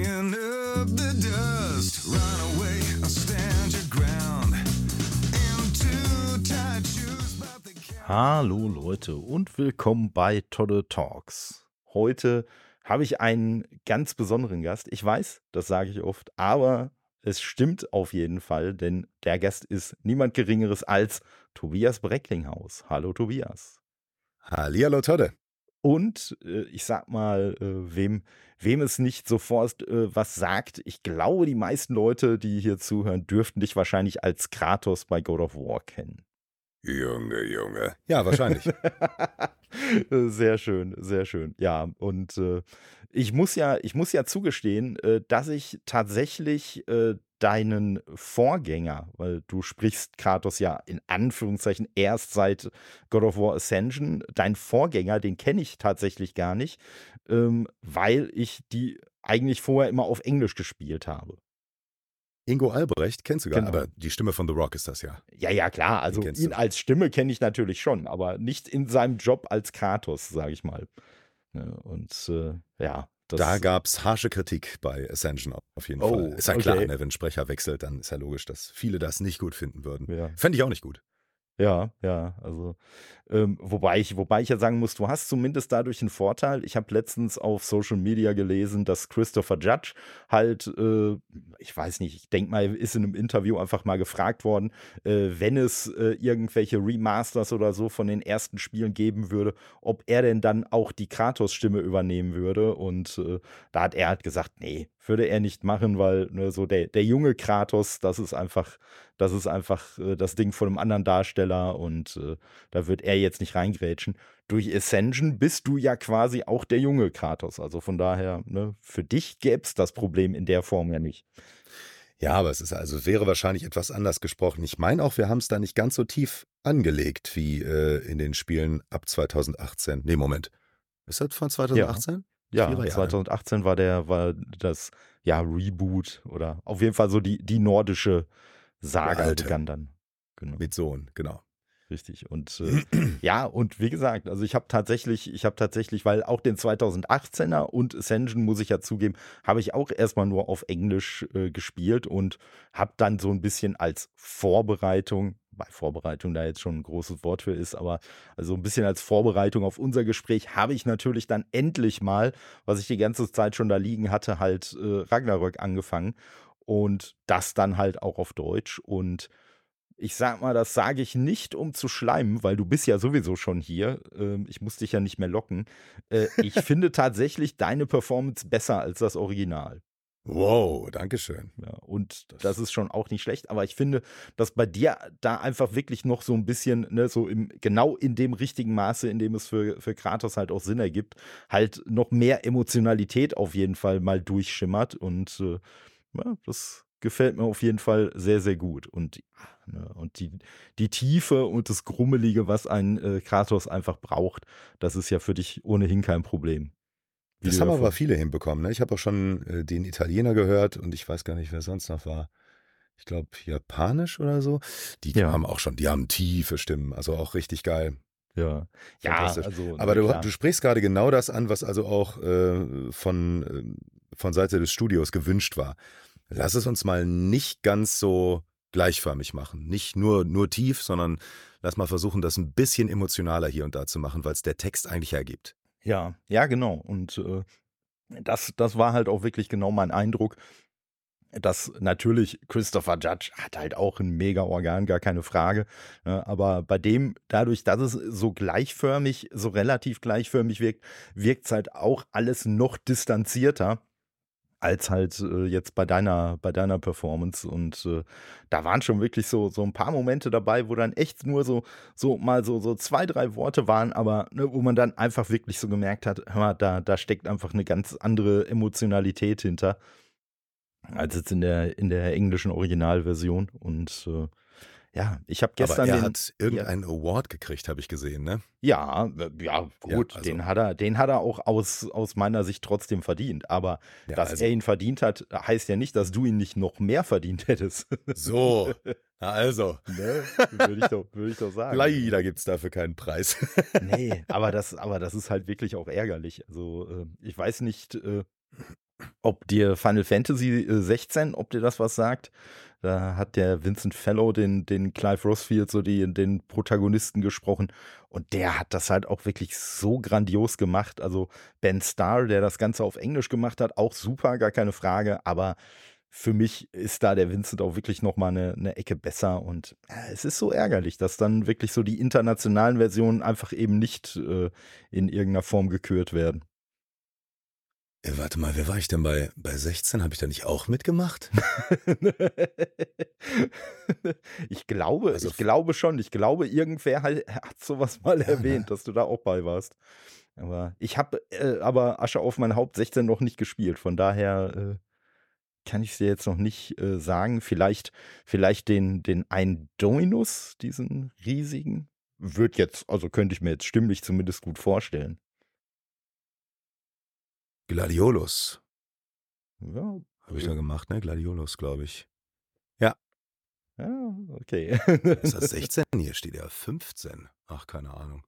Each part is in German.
Kicking up the dust, run away or stand your ground. In too tight shoes, but they can't. Hallo Leute und willkommen bei Tolle Talks. Heute habe ich einen ganz besonderen Gast. Ich weiß, das sage ich oft, aber es stimmt auf jeden Fall, denn der Gast ist niemand Geringeres als Tobias Brecklinghaus. Hallo Tobias. Hallihallo Todde. Und ich sag mal, wem es nicht sofort was sagt, ich glaube, die meisten Leute, die hier zuhören, dürften dich wahrscheinlich als Kratos bei God of War kennen. Junge. Ja, wahrscheinlich. Sehr schön, sehr schön. Ja, und ich muss ja zugestehen, dass ich tatsächlich deinen Vorgänger, weil du sprichst Kratos ja in Anführungszeichen erst seit God of War Ascension, deinen Vorgänger, den kenne ich tatsächlich gar nicht, weil ich die eigentlich vorher immer auf Englisch gespielt habe. Ingo Albrecht kennst du gar nicht, Genau. aber die Stimme von The Rock ist das ja. Ja, klar, also kennst ihn du. als Stimme kenne ich natürlich schon, aber nicht in seinem Job als Kratos, sage ich mal. Ne, und ja, das. Da gab es harsche Kritik bei Ascension auf jeden Oh, Fall. Ist ja okay. klar, ne, wenn ein Sprecher wechselt, dann ist ja logisch, dass viele das nicht gut finden würden. Ja. Fände ich auch nicht gut. Ja, also wobei ich ja sagen muss, du hast zumindest dadurch einen Vorteil. Ich habe letztens auf Social Media gelesen, dass Christopher Judge halt, ich weiß nicht, ich denke mal, ist in einem Interview einfach mal gefragt worden, wenn es irgendwelche Remasters oder so von den ersten Spielen geben würde, ob er denn dann auch die Kratos-Stimme übernehmen würde. Und da hat er halt gesagt, nee, würde er nicht machen, weil ne, so der junge Kratos, das ist einfach das Ding von einem anderen Darsteller und da wird er jetzt nicht reingrätschen. Durch Ascension bist du ja quasi auch der junge Kratos. Also von daher, ne, für dich gäbe es das Problem in der Form ja nicht. Ja, aber wäre wahrscheinlich etwas anders gesprochen. Ich meine auch, wir haben es da nicht ganz so tief angelegt wie in den Spielen ab 2018. Nee, Moment. Ist das von 2018? Ja, 4er Jahre. 2018 war das Reboot oder auf jeden Fall so die nordische Saga Der alte. begann dann. Genau. Mit Sohn, genau. Richtig. Und ja, und wie gesagt, also ich habe tatsächlich, weil auch den 2018er und Ascension, muss ich ja zugeben, habe ich auch erstmal nur auf Englisch gespielt und habe dann so ein bisschen als Vorbereitung, weil Vorbereitung da jetzt schon ein großes Wort für ist, aber also ein bisschen als Vorbereitung auf unser Gespräch habe ich natürlich dann endlich mal, was ich die ganze Zeit schon da liegen hatte, halt Ragnarök angefangen und das dann halt auch auf Deutsch und ich sag mal, das sage ich nicht, um zu schleimen, weil du bist ja sowieso schon hier. Ich muss dich ja nicht mehr locken. Ich finde tatsächlich deine Performance besser als das Original. Wow, dankeschön. Ja, und das ist schon auch nicht schlecht, aber ich finde, dass bei dir da einfach wirklich noch so ein bisschen, ne, so genau in dem richtigen Maße, in dem es für Kratos halt auch Sinn ergibt, halt noch mehr Emotionalität auf jeden Fall mal durchschimmert und ja, das gefällt mir auf jeden Fall sehr, sehr gut. Und, ne, und die Tiefe und das Grummelige, was ein Kratos einfach braucht, das ist ja für dich ohnehin kein Problem. Wie Das du haben ja aber viele hinbekommen. Ne? Ich habe auch schon den Italiener gehört und ich weiß gar nicht, wer sonst noch war. Ich glaube, Japanisch oder so. Die Ja. haben auch schon, die haben tiefe Stimmen, also auch richtig geil. Ja, Fantastisch. also. Aber na klar. du sprichst gerade genau das an, was also auch von Seite des Studios gewünscht war. Lass es uns mal nicht ganz so gleichförmig machen. Nicht nur tief, sondern lass mal versuchen, das ein bisschen emotionaler hier und da zu machen, weil es der Text eigentlich hergibt. Ja, genau. Und das war halt auch wirklich genau mein Eindruck, dass natürlich Christopher Judge hat halt auch ein mega Organ, gar keine Frage. Aber bei dem, dadurch, dass es so gleichförmig, so relativ gleichförmig wirkt es halt auch alles noch distanzierter als halt jetzt bei deiner Performance. Und da waren schon wirklich so ein paar Momente dabei, wo dann echt nur so mal so 2, 3 Worte waren, aber ne, wo man dann einfach wirklich so gemerkt hat, hör mal, da steckt einfach eine ganz andere Emotionalität hinter, als jetzt in der englischen Originalversion. Und ja, ich habe gestern Aber er hat irgendeinen Award gekriegt, habe ich gesehen, ne? Ja, gut, Ja, also- den hat er auch aus meiner Sicht trotzdem verdient. Aber Ja, dass also- er ihn verdient hat, heißt ja nicht, dass du ihn nicht noch mehr verdient hättest. So, na also. Ne? Würde ich doch sagen. Leider gibt es dafür keinen Preis. Nee, aber das ist halt wirklich auch ärgerlich. Also ich weiß nicht, ob dir Final Fantasy 16, ob dir das was sagt. Da hat der Vincent Fellow den Clive Rossfield, so den Protagonisten gesprochen. Und der hat das halt auch wirklich so grandios gemacht. Also Ben Starr, der das Ganze auf Englisch gemacht hat, auch super, gar keine Frage. Aber für mich ist da der Vincent auch wirklich nochmal eine Ecke besser. Und es ist so ärgerlich, dass dann wirklich so die internationalen Versionen einfach eben nicht in irgendeiner Form gekürt werden. Warte mal, wer war ich denn bei 16? Habe ich da nicht auch mitgemacht? Ich glaube, Also, ich glaube schon. Ich glaube, irgendwer hat sowas mal ja, erwähnt, ne? dass du da auch bei warst. Aber ich habe aber Asche auf mein Haupt 16 noch nicht gespielt. Von daher kann ich es dir jetzt noch nicht sagen. Vielleicht den einen Dominus, diesen riesigen, also könnte ich mir jetzt stimmlich zumindest gut vorstellen. Gladiolus Ja, habe ich da gemacht, ne? Gladiolus, glaube ich. Ja, ja, okay. ist das 16? Hier steht ja 15. Ach, keine Ahnung.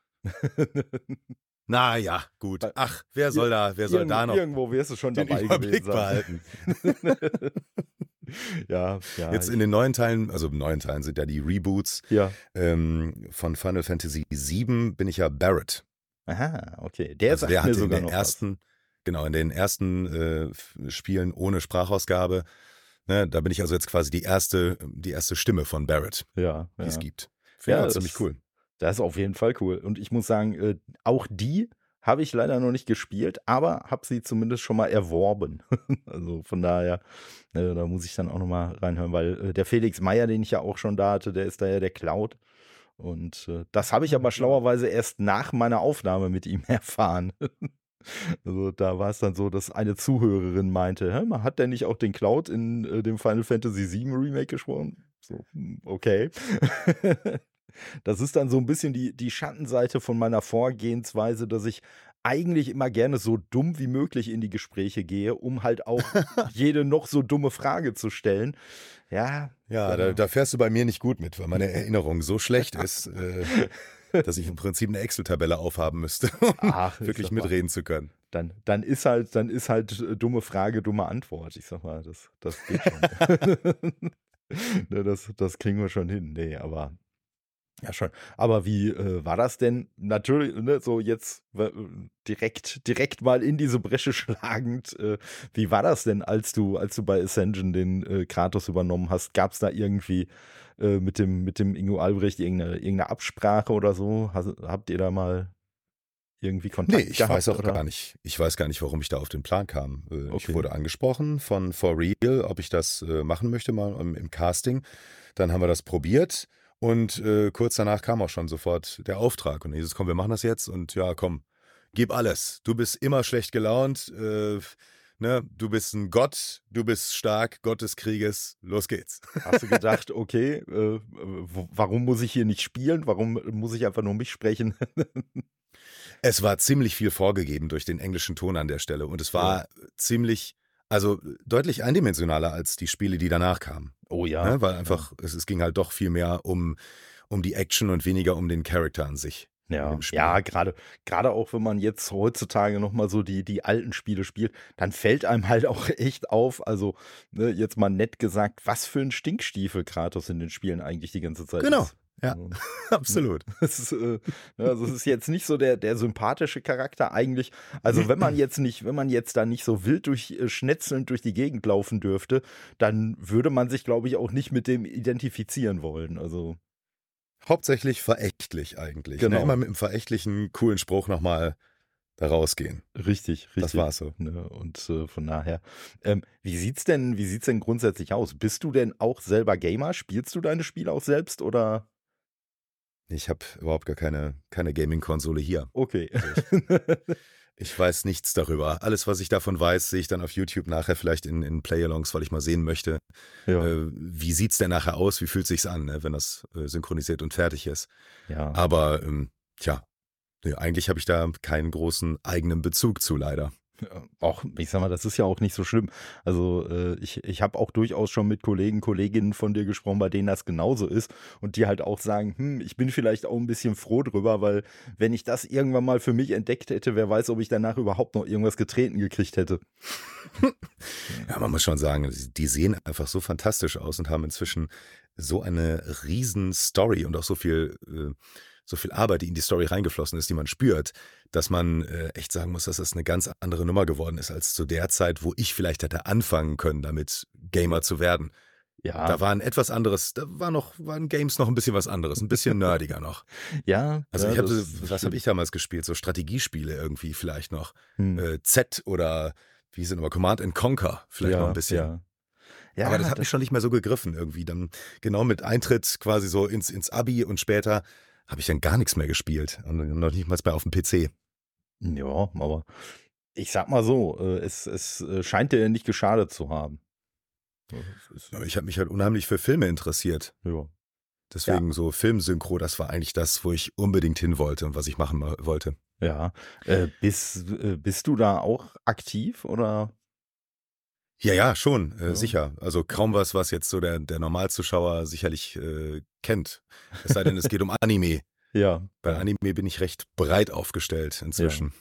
Na ja, gut. Ach, wer soll da noch Irgendwo wirst du schon den dabei Überblick gewesen sein. behalten? Ja, Jetzt in den neuen Teilen, also neuen Teilen sind ja die Reboots ja. von Final Fantasy VII bin ich ja Barrett. Aha, okay. Der Also sagt der mir hat in sogar den noch ersten, genau, in den ersten Spielen ohne Sprachausgabe, ne, da bin ich also jetzt quasi die erste Stimme von Barrett, was. Ja, die es ja. gibt. Finde Ja, ich ziemlich cool. Das ist auf jeden Fall cool. Und ich muss sagen, auch die habe ich leider noch nicht gespielt, aber habe sie zumindest schon mal erworben. Also von daher, da muss ich dann auch noch mal reinhören, weil der Felix Meyer, den ich ja auch schon da hatte, der ist da ja der Cloud. Und das habe ich aber schlauerweise erst nach meiner Aufnahme mit ihm erfahren. Also da war es dann so, dass eine Zuhörerin meinte, hä, hat der nicht auch den Cloud in dem Final Fantasy VII Remake gesprochen? So, okay. Das ist dann so ein bisschen die Schattenseite von meiner Vorgehensweise, dass ich eigentlich immer gerne so dumm wie möglich in die Gespräche gehe, um halt auch jede noch so dumme Frage zu stellen. Ja, Ja, da fährst du bei mir nicht gut mit, weil meine Erinnerung so schlecht ist, dass ich im Prinzip eine Excel-Tabelle aufhaben müsste, um ach, ich wirklich sag mal, mitreden zu können. dann ist halt dumme Frage, dumme Antwort. Ich sag mal, das geht schon. Ne, das kriegen wir schon hin. Nee, aber ja schon. Aber wie war das denn? Natürlich, ne, so jetzt direkt mal in diese Bresche schlagend. Wie war das denn, als du bei Ascension den Kratos übernommen hast? Gab es da irgendwie mit dem Ingo Albrecht irgendeine Absprache oder so? Habt ihr da mal irgendwie Nee, Kontakt ich gehabt? weiß auch oder? gar nicht. Ich weiß gar nicht, warum ich da auf den Plan kam. Ich Okay. wurde angesprochen von For Real, ob ich das machen möchte, mal im Casting. Dann haben wir das probiert und kurz danach kam auch schon sofort der Auftrag. Und dieses, komm, wir machen das jetzt und ja, komm, gib alles. Du bist immer schlecht gelaunt, ne? Du bist ein Gott, du bist stark, Gott des Krieges, los geht's. Hast du gedacht, okay, warum muss ich hier nicht spielen? Warum muss ich einfach nur mich sprechen? Es war ziemlich viel vorgegeben durch den englischen Ton an der Stelle und es war ziemlich, also deutlich eindimensionaler als die Spiele, die danach kamen. Oh ja. Ne? Weil einfach, es ging halt doch viel mehr um die Action und weniger um den Charakter an sich. Ja, im Spiel. ja, gerade auch wenn man jetzt heutzutage noch mal so die alten Spiele spielt, dann fällt einem halt auch echt auf, also ne, jetzt mal nett gesagt, was für ein Stinkstiefel Kratos in den Spielen eigentlich die ganze Zeit Genau, ist. ja. Also, Absolut. es ist, also es ist jetzt nicht so der sympathische Charakter eigentlich. Also wenn man jetzt da nicht so wild schnetzelnd durch die Gegend laufen dürfte, dann würde man sich, glaube ich, auch nicht mit dem identifizieren wollen. Also Hauptsächlich verächtlich eigentlich. Genau. Ne? Immer mit einem verächtlichen, coolen Spruch nochmal da rausgehen. richtig. Das war's so. Ne? Und von daher, wie sieht's denn grundsätzlich aus? Bist du denn auch selber Gamer? Spielst du deine Spiele auch selbst oder? Ich habe überhaupt gar keine Gaming-Konsole hier. Okay. Ich weiß nichts darüber. Alles, was ich davon weiß, sehe ich dann auf YouTube nachher vielleicht in Play-Alongs, weil ich mal sehen möchte, Ja. wie sieht's denn nachher aus, wie fühlt sich's an, ne, wenn das synchronisiert und fertig ist. Ja. Aber tja, nee, eigentlich habe ich da keinen großen eigenen Bezug zu, leider. Auch, ich sag mal, das ist ja auch nicht so schlimm. Also ich habe auch durchaus schon mit Kollegen, Kolleginnen von dir gesprochen, bei denen das genauso ist und die halt auch sagen, ich bin vielleicht auch ein bisschen froh drüber, weil wenn ich das irgendwann mal für mich entdeckt hätte, wer weiß, ob ich danach überhaupt noch irgendwas getreten gekriegt hätte. Ja, man muss schon sagen, die sehen einfach so fantastisch aus und haben inzwischen so eine riesen Story und auch so viel Arbeit, die in die Story reingeflossen ist, die man spürt, dass man echt sagen muss, dass das eine ganz andere Nummer geworden ist als zu der Zeit, wo ich vielleicht hätte anfangen können, damit Gamer zu werden. Ja, Da war ein etwas anderes, waren Games noch ein bisschen was anderes, ein bisschen nerdiger noch. ja, Also ja, ich habe, das was habe stimmt. ich damals gespielt? So Strategiespiele irgendwie vielleicht noch. Hm. Z oder wie hieß es nochmal, Command and Conquer vielleicht noch ein Ja, bisschen. ja. Aber das Ja, hat mich schon nicht mehr so gegriffen irgendwie. Dann genau mit Eintritt quasi so ins Abi und später habe ich dann gar nichts mehr gespielt. Und noch nicht mal mehr auf dem PC. ja, aber ich sag mal so, es scheint dir nicht geschadet zu haben. Aber ich habe mich halt unheimlich für Filme interessiert. Ja. Ja, Deswegen so Filmsynchro, das war eigentlich das, wo ich unbedingt hin wollte und was ich machen wollte. ja. Bist du da auch aktiv oder? Ja, ja, schon, Ja. sicher. Also kaum was jetzt so der Normalzuschauer sicherlich kennt. Es sei denn, es geht um Anime. Ja, Bei ja, Anime bin ich recht breit aufgestellt ja. inzwischen.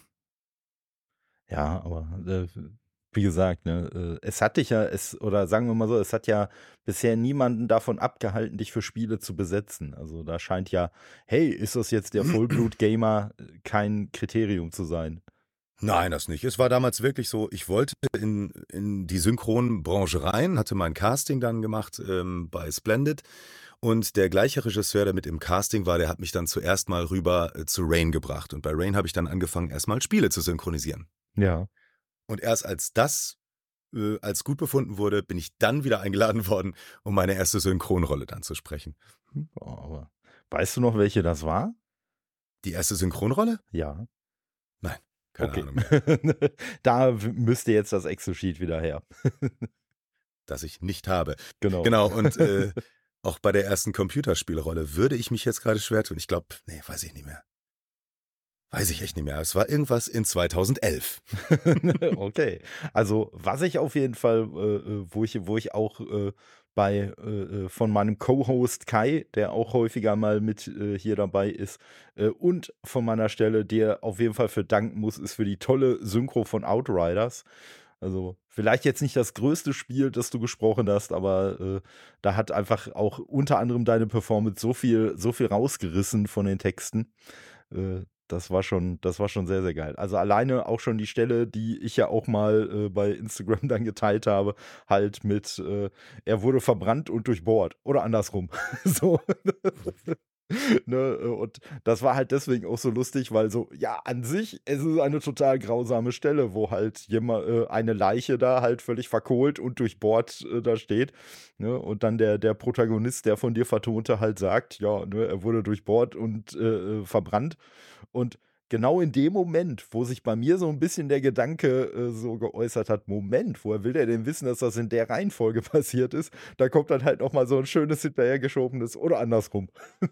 Ja, aber wie gesagt, ne, es hat dich ja, oder sagen wir mal so, es hat ja bisher niemanden davon abgehalten, dich für Spiele zu besetzen. Also da scheint ja, hey, ist das jetzt der Vollblut-Gamer, kein Kriterium zu sein. Nein, das nicht. Es war damals wirklich so, ich wollte in die Synchronbranche rein, hatte mein Casting dann gemacht bei Splendid. Und der gleiche Regisseur, der mit im Casting war, der hat mich dann zuerst mal rüber zu Rain gebracht. Und bei Rain habe ich dann angefangen, erstmal Spiele zu synchronisieren. Ja. Und erst als das als gut befunden wurde, bin ich dann wieder eingeladen worden, um meine erste Synchronrolle dann zu sprechen. Aber weißt du noch, welche das war? Die erste Synchronrolle? Ja. Nein, keine Okay. Ahnung mehr. Da müsste jetzt das Excel-Sheet wieder her. Dass ich nicht habe. Genau. Genau, und auch bei der ersten Computerspielrolle würde ich mich jetzt gerade schwer tun. Ich glaube, nee, weiß ich nicht mehr. Weiß ich echt nicht mehr. Es war irgendwas in 2011. Okay. Also, was ich auf jeden Fall, wo ich auch von meinem Co-Host Kai, der auch häufiger mal mit hier dabei ist, und von meiner Stelle dir auf jeden Fall für danken muss, ist für die tolle Synchro von Outriders. Also, vielleicht jetzt nicht das größte Spiel, das du gesprochen hast, aber da hat einfach auch unter anderem deine Performance so viel rausgerissen von den Texten. Das war schon sehr, sehr geil. Also alleine auch schon die Stelle, die ich ja auch mal bei Instagram dann geteilt habe, halt mit, er wurde verbrannt und durchbohrt. Oder andersrum. So. Ne, und das war halt deswegen auch so lustig, weil so, ja, an sich, es ist eine total grausame Stelle, wo halt eine Leiche da halt völlig verkohlt und durchbohrt da steht. Ne, und dann der Protagonist, der von dir vertonte, halt sagt, ja, ne, er wurde durchbohrt und verbrannt. Und genau in dem Moment, wo sich bei mir so ein bisschen der Gedanke so geäußert hat, Moment, woher will der denn wissen, dass das in der Reihenfolge passiert ist? Da kommt dann halt noch mal so ein schönes hinterhergeschobenes oder andersrum.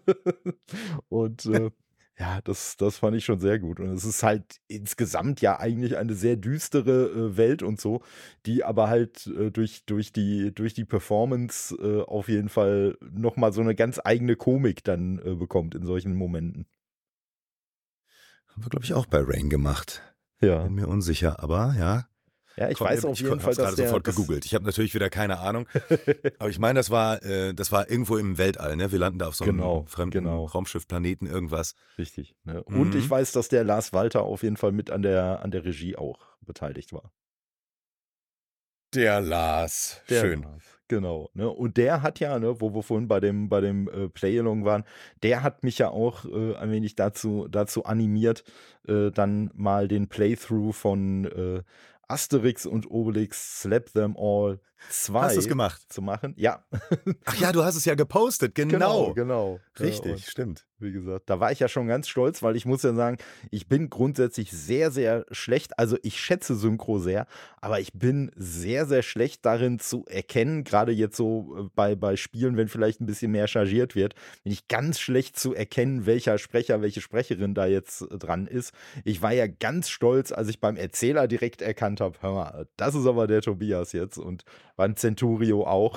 Und ja, das fand ich schon sehr gut. Und es ist halt insgesamt ja eigentlich eine sehr düstere Welt und so, die aber halt durch die Performance auf jeden Fall noch mal so eine ganz eigene Komik dann bekommt in solchen Momenten. Haben wir, glaube ich, auch bei Rain gemacht. Ja. Bin mir unsicher, aber ja. Ja, ich weiß auf Ich jeden habe Fall, es gerade dass sofort gegoogelt. Ich habe natürlich wieder keine Ahnung. Aber ich meine, das war irgendwo im Weltall. Ne? Wir landen da auf so einem Genau, fremden genau. Raumschiff, Planeten, irgendwas. Richtig. Ne? Und ich Mhm. weiß, dass der Lars Walter auf jeden Fall mit an der Regie auch beteiligt war. Der Lars. Der Schön. Lars, genau. Ne? Und der hat ja, ne, wo wir vorhin bei dem Play-Along waren, der hat mich ja auch ein wenig dazu animiert, dann mal den Playthrough von Asterix und Obelix Slap Them All 2 Hast du es gemacht? zu machen. Ja, Ach ja, du hast es ja gepostet, genau. genau. Ja, Richtig, und stimmt. wie gesagt, da war ich ja schon ganz stolz, weil ich muss ja sagen, ich bin grundsätzlich sehr, sehr schlecht. Also ich schätze Synchro sehr, aber ich bin sehr, sehr schlecht darin zu erkennen, gerade jetzt so bei Spielen, wenn vielleicht ein bisschen mehr chargiert wird, bin ich ganz schlecht zu erkennen, welcher Sprecher, welche Sprecherin da jetzt dran ist. Ich war ja ganz stolz, als ich beim Erzähler direkt erkannt habe, hör mal, das ist aber der Tobias jetzt und beim Centurio auch.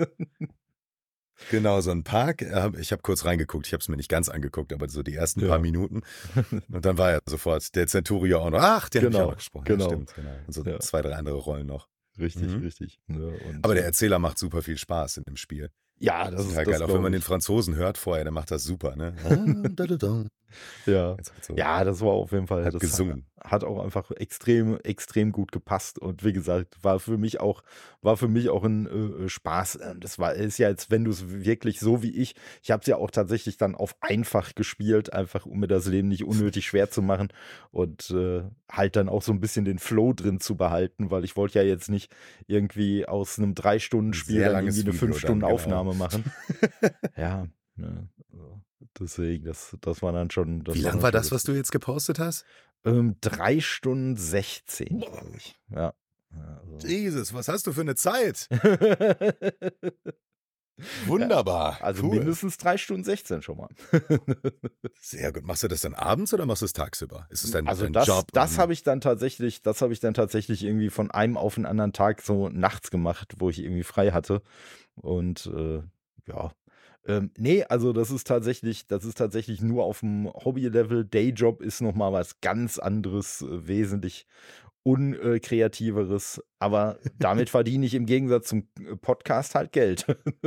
Genau, so ein Park. Ich habe kurz reingeguckt, ich habe es mir nicht ganz angeguckt, aber so die ersten Ja. paar Minuten. Und dann war ja sofort der Centurio auch noch. Ach, der hat mich Genau, auch noch gesprochen. genau. Ja, stimmt, genau. Und so Ja. 2, 3 andere Rollen noch. Richtig, Mhm. richtig. Ne, und, Aber der Erzähler macht super viel Spaß in dem Spiel. ja, Das ist das total ist geil. Auch wenn glaub man ich. den Franzosen hört vorher, der macht das super, ne? Ja. Jetzt halt so Ja, das war auf jeden Fall, halb das gesungen. hat auch einfach extrem, extrem gut gepasst. Und wie gesagt, war für mich auch ein Spaß. Ist ja jetzt, wenn du es wirklich so wie ich habe es ja auch tatsächlich dann auf einfach gespielt, einfach um mir das Leben nicht unnötig schwer zu machen und halt dann auch so ein bisschen den Flow drin zu behalten, weil ich wollte ja jetzt nicht irgendwie aus einem 3-Stunden-Spiel Sehr dann langes irgendwie eine Video dann, genau. 5-Stunden-Aufnahme machen. Ja, ne, also deswegen, das war dann schon. Wie lang war das, was du jetzt gepostet hast? 3 Stunden 16, glaube ich. Ja. Also. Jesus, was hast du für eine Zeit? Wunderbar. Also cool. mindestens 3 Stunden 16 schon mal. Sehr gut. Machst du das dann abends oder machst du es tagsüber? Ist es dein, Also dein das, Job? das habe ich dann tatsächlich irgendwie von einem auf den anderen Tag so nachts gemacht, wo ich irgendwie frei hatte. Und ja. Nee, also das ist tatsächlich nur auf dem Hobby-Level. Dayjob ist nochmal was ganz anderes, wesentlich unkreativeres. Aber damit verdiene ich im Gegensatz zum Podcast halt Geld.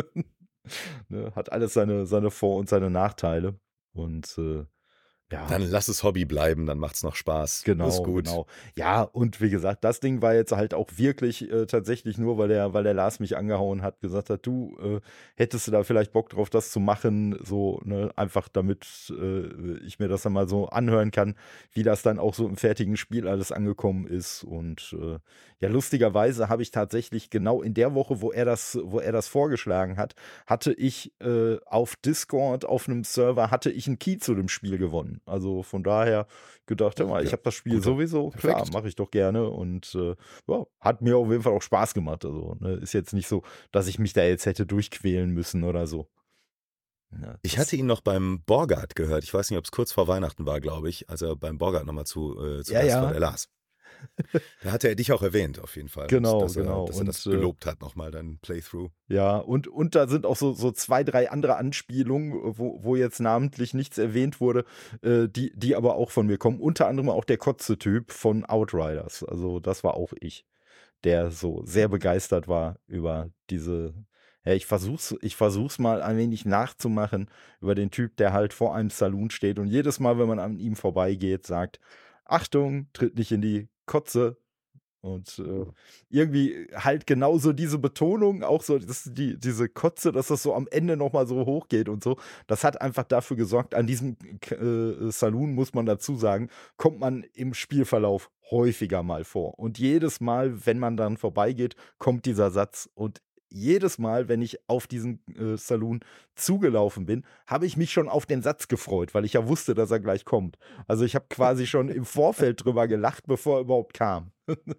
Ne, hat alles seine Vor- und seine Nachteile. Und ja. Dann lass es Hobby bleiben, dann macht's noch Spaß. Genau, ist gut. genau. Ja, und wie gesagt, das Ding war jetzt halt auch wirklich tatsächlich nur, weil der Lars mich angehauen hat, gesagt hat, du, hättest du da vielleicht Bock drauf, das zu machen, so, ne, einfach damit ich mir das dann mal so anhören kann, wie das dann auch so im fertigen Spiel alles angekommen ist. Und ja, lustigerweise habe ich tatsächlich genau in der Woche, wo er das vorgeschlagen hat, hatte ich auf Discord, auf einem Server, hatte ich einen Key zu dem Spiel gewonnen. Also von daher gedacht, hör mal, ich Ja, habe das Spiel guter. sowieso, klar, Perfekt. mache ich doch gerne und ja, hat mir auf jeden Fall auch Spaß gemacht. Also ne, ist jetzt nicht so, dass ich mich da jetzt hätte durchquälen müssen oder so. Ja, Ich das- hatte ihn noch beim Borgard gehört. Ich weiß nicht, ob es kurz vor Weihnachten war, glaube ich, als er beim Borgard nochmal zu Ja, Gast ja. war, der Lars. Da hatte er dich auch erwähnt, auf jeden Fall. Genau, dass er, genau. Dass er das Und, gelobt hat, nochmal, dein Playthrough. Ja, und da sind auch so 2, 3 andere Anspielungen, wo jetzt namentlich nichts erwähnt wurde, die aber auch von mir kommen. Unter anderem auch der Kotze-Typ von Outriders. Also das war auch ich, der so sehr begeistert war über diese. Ja, ich versuch's mal ein wenig nachzumachen über den Typ, der halt vor einem Saloon steht und jedes Mal, wenn man an ihm vorbeigeht, sagt, Achtung, tritt nicht in die Kotze. Und irgendwie halt genauso diese Betonung, auch so diese Kotze, dass das so am Ende nochmal so hochgeht und so. Das hat einfach dafür gesorgt, an diesem Saloon, muss man dazu sagen, kommt man im Spielverlauf häufiger mal vor. Und jedes Mal, wenn man dann vorbeigeht, kommt dieser Satz. Und jedes Mal, wenn ich auf diesen Saloon zugelaufen bin, habe ich mich schon auf den Satz gefreut, weil ich ja wusste, dass er gleich kommt. Also ich habe quasi schon im Vorfeld drüber gelacht, bevor er überhaupt kam.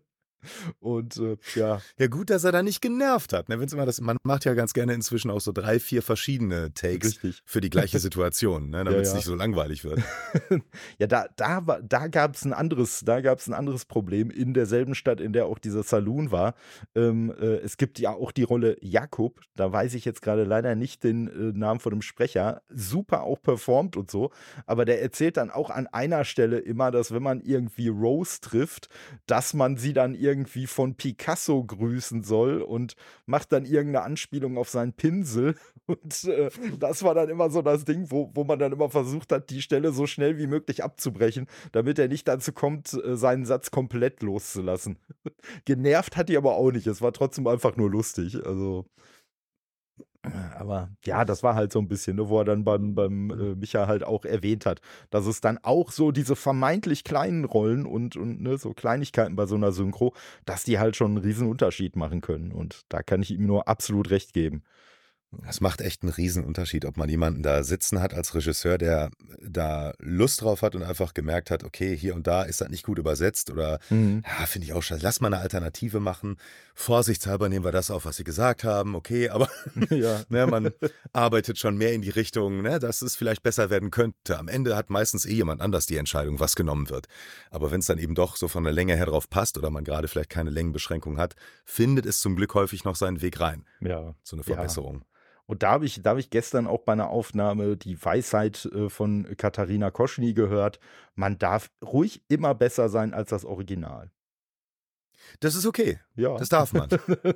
Und ja, Ja, gut, dass er da nicht genervt hat. Ne? Wenn's immer man macht ja ganz gerne inzwischen auch so 3, 4 verschiedene Takes richtig. für die gleiche Situation, ne? Damit es Ja. nicht so langweilig wird. Ja, da gab es ein anderes Problem in derselben Stadt, in der auch dieser Saloon war. Es gibt ja auch die Rolle Jakob, da weiß ich jetzt gerade leider nicht den Namen von dem Sprecher, super auch performt und so, aber der erzählt dann auch an einer Stelle immer, dass wenn man irgendwie Rose trifft, dass man sie dann irgendwie von Picasso grüßen soll und macht dann irgendeine Anspielung auf seinen Pinsel. Und das war dann immer so das Ding, wo man dann immer versucht hat, die Stelle so schnell wie möglich abzubrechen, damit er nicht dazu kommt, seinen Satz komplett loszulassen. Genervt hat die aber auch nicht. Es war trotzdem einfach nur lustig. Also, Aber ja, das war halt so ein bisschen, ne, wo er dann beim Micha halt auch erwähnt hat, dass es dann auch so diese vermeintlich kleinen Rollen und ne, so Kleinigkeiten bei so einer Synchro, dass die halt schon einen riesen Unterschied machen können. Und da kann ich ihm nur absolut recht geben. Das macht echt einen Riesenunterschied, ob man jemanden da sitzen hat als Regisseur, der da Lust drauf hat und einfach gemerkt hat, okay, hier und da ist das nicht gut übersetzt oder Mhm. ja, finde ich auch scheiße. Lass mal eine Alternative machen. Vorsichtshalber nehmen wir das auf, was Sie gesagt haben, okay, aber Ja. ne, man arbeitet schon mehr in die Richtung, ne, dass es vielleicht besser werden könnte. Am Ende hat meistens jemand anders die Entscheidung, was genommen wird. Aber wenn es dann eben doch so von der Länge her drauf passt oder man gerade vielleicht keine Längenbeschränkung hat, findet es zum Glück häufig noch seinen Weg rein. Ja. So eine Ja. Verbesserung. Und da hab ich gestern auch bei einer Aufnahme die Weisheit von Katharina Koschny gehört. Man darf ruhig immer besser sein als das Original. Das ist okay. Ja. Das darf man.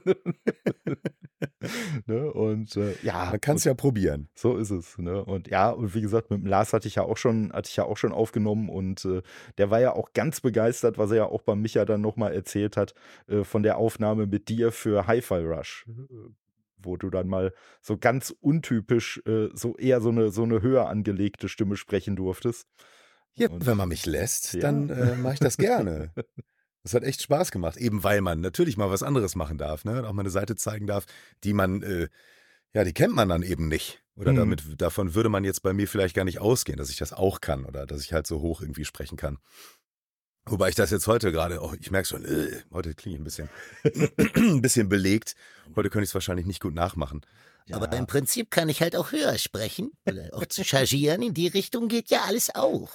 Ne? Und ja, Man kann es ja probieren. so ist es. Ne? Und ja, und wie gesagt, mit dem Lars hatte ich ja auch schon aufgenommen und der war ja auch ganz begeistert, was er ja auch beim Micha dann nochmal erzählt hat, von der Aufnahme mit dir für Hi-Fi Rush. Wo du dann mal so ganz untypisch, so eher so eine höher angelegte Stimme sprechen durftest. Ja, Und wenn man mich lässt, ja. dann mache ich das gerne. Das hat echt Spaß gemacht, eben weil man natürlich mal was anderes machen darf, ne? Und auch mal eine Seite zeigen darf, die man, ja, die kennt man dann eben nicht. Oder Mhm. davon würde man jetzt bei mir vielleicht gar nicht ausgehen, dass ich das auch kann oder dass ich halt so hoch irgendwie sprechen kann. Wobei ich das jetzt heute gerade, oh, ich merke schon, heute klinge ich ein bisschen belegt. Heute könnte ich es wahrscheinlich nicht gut nachmachen. Aber Ja. im Prinzip kann ich halt auch höher sprechen. Oder auch zu chargieren in die Richtung geht ja alles auch.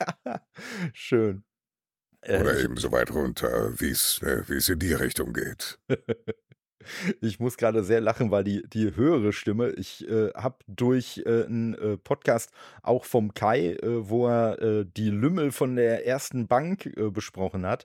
Schön. Oder Ich, eben so weit runter, wie es in die Richtung geht. ich muss gerade sehr lachen, weil die höhere Stimme, ich habe durch einen Podcast auch vom Kai, wo er die Lümmel von der ersten Bank besprochen hat,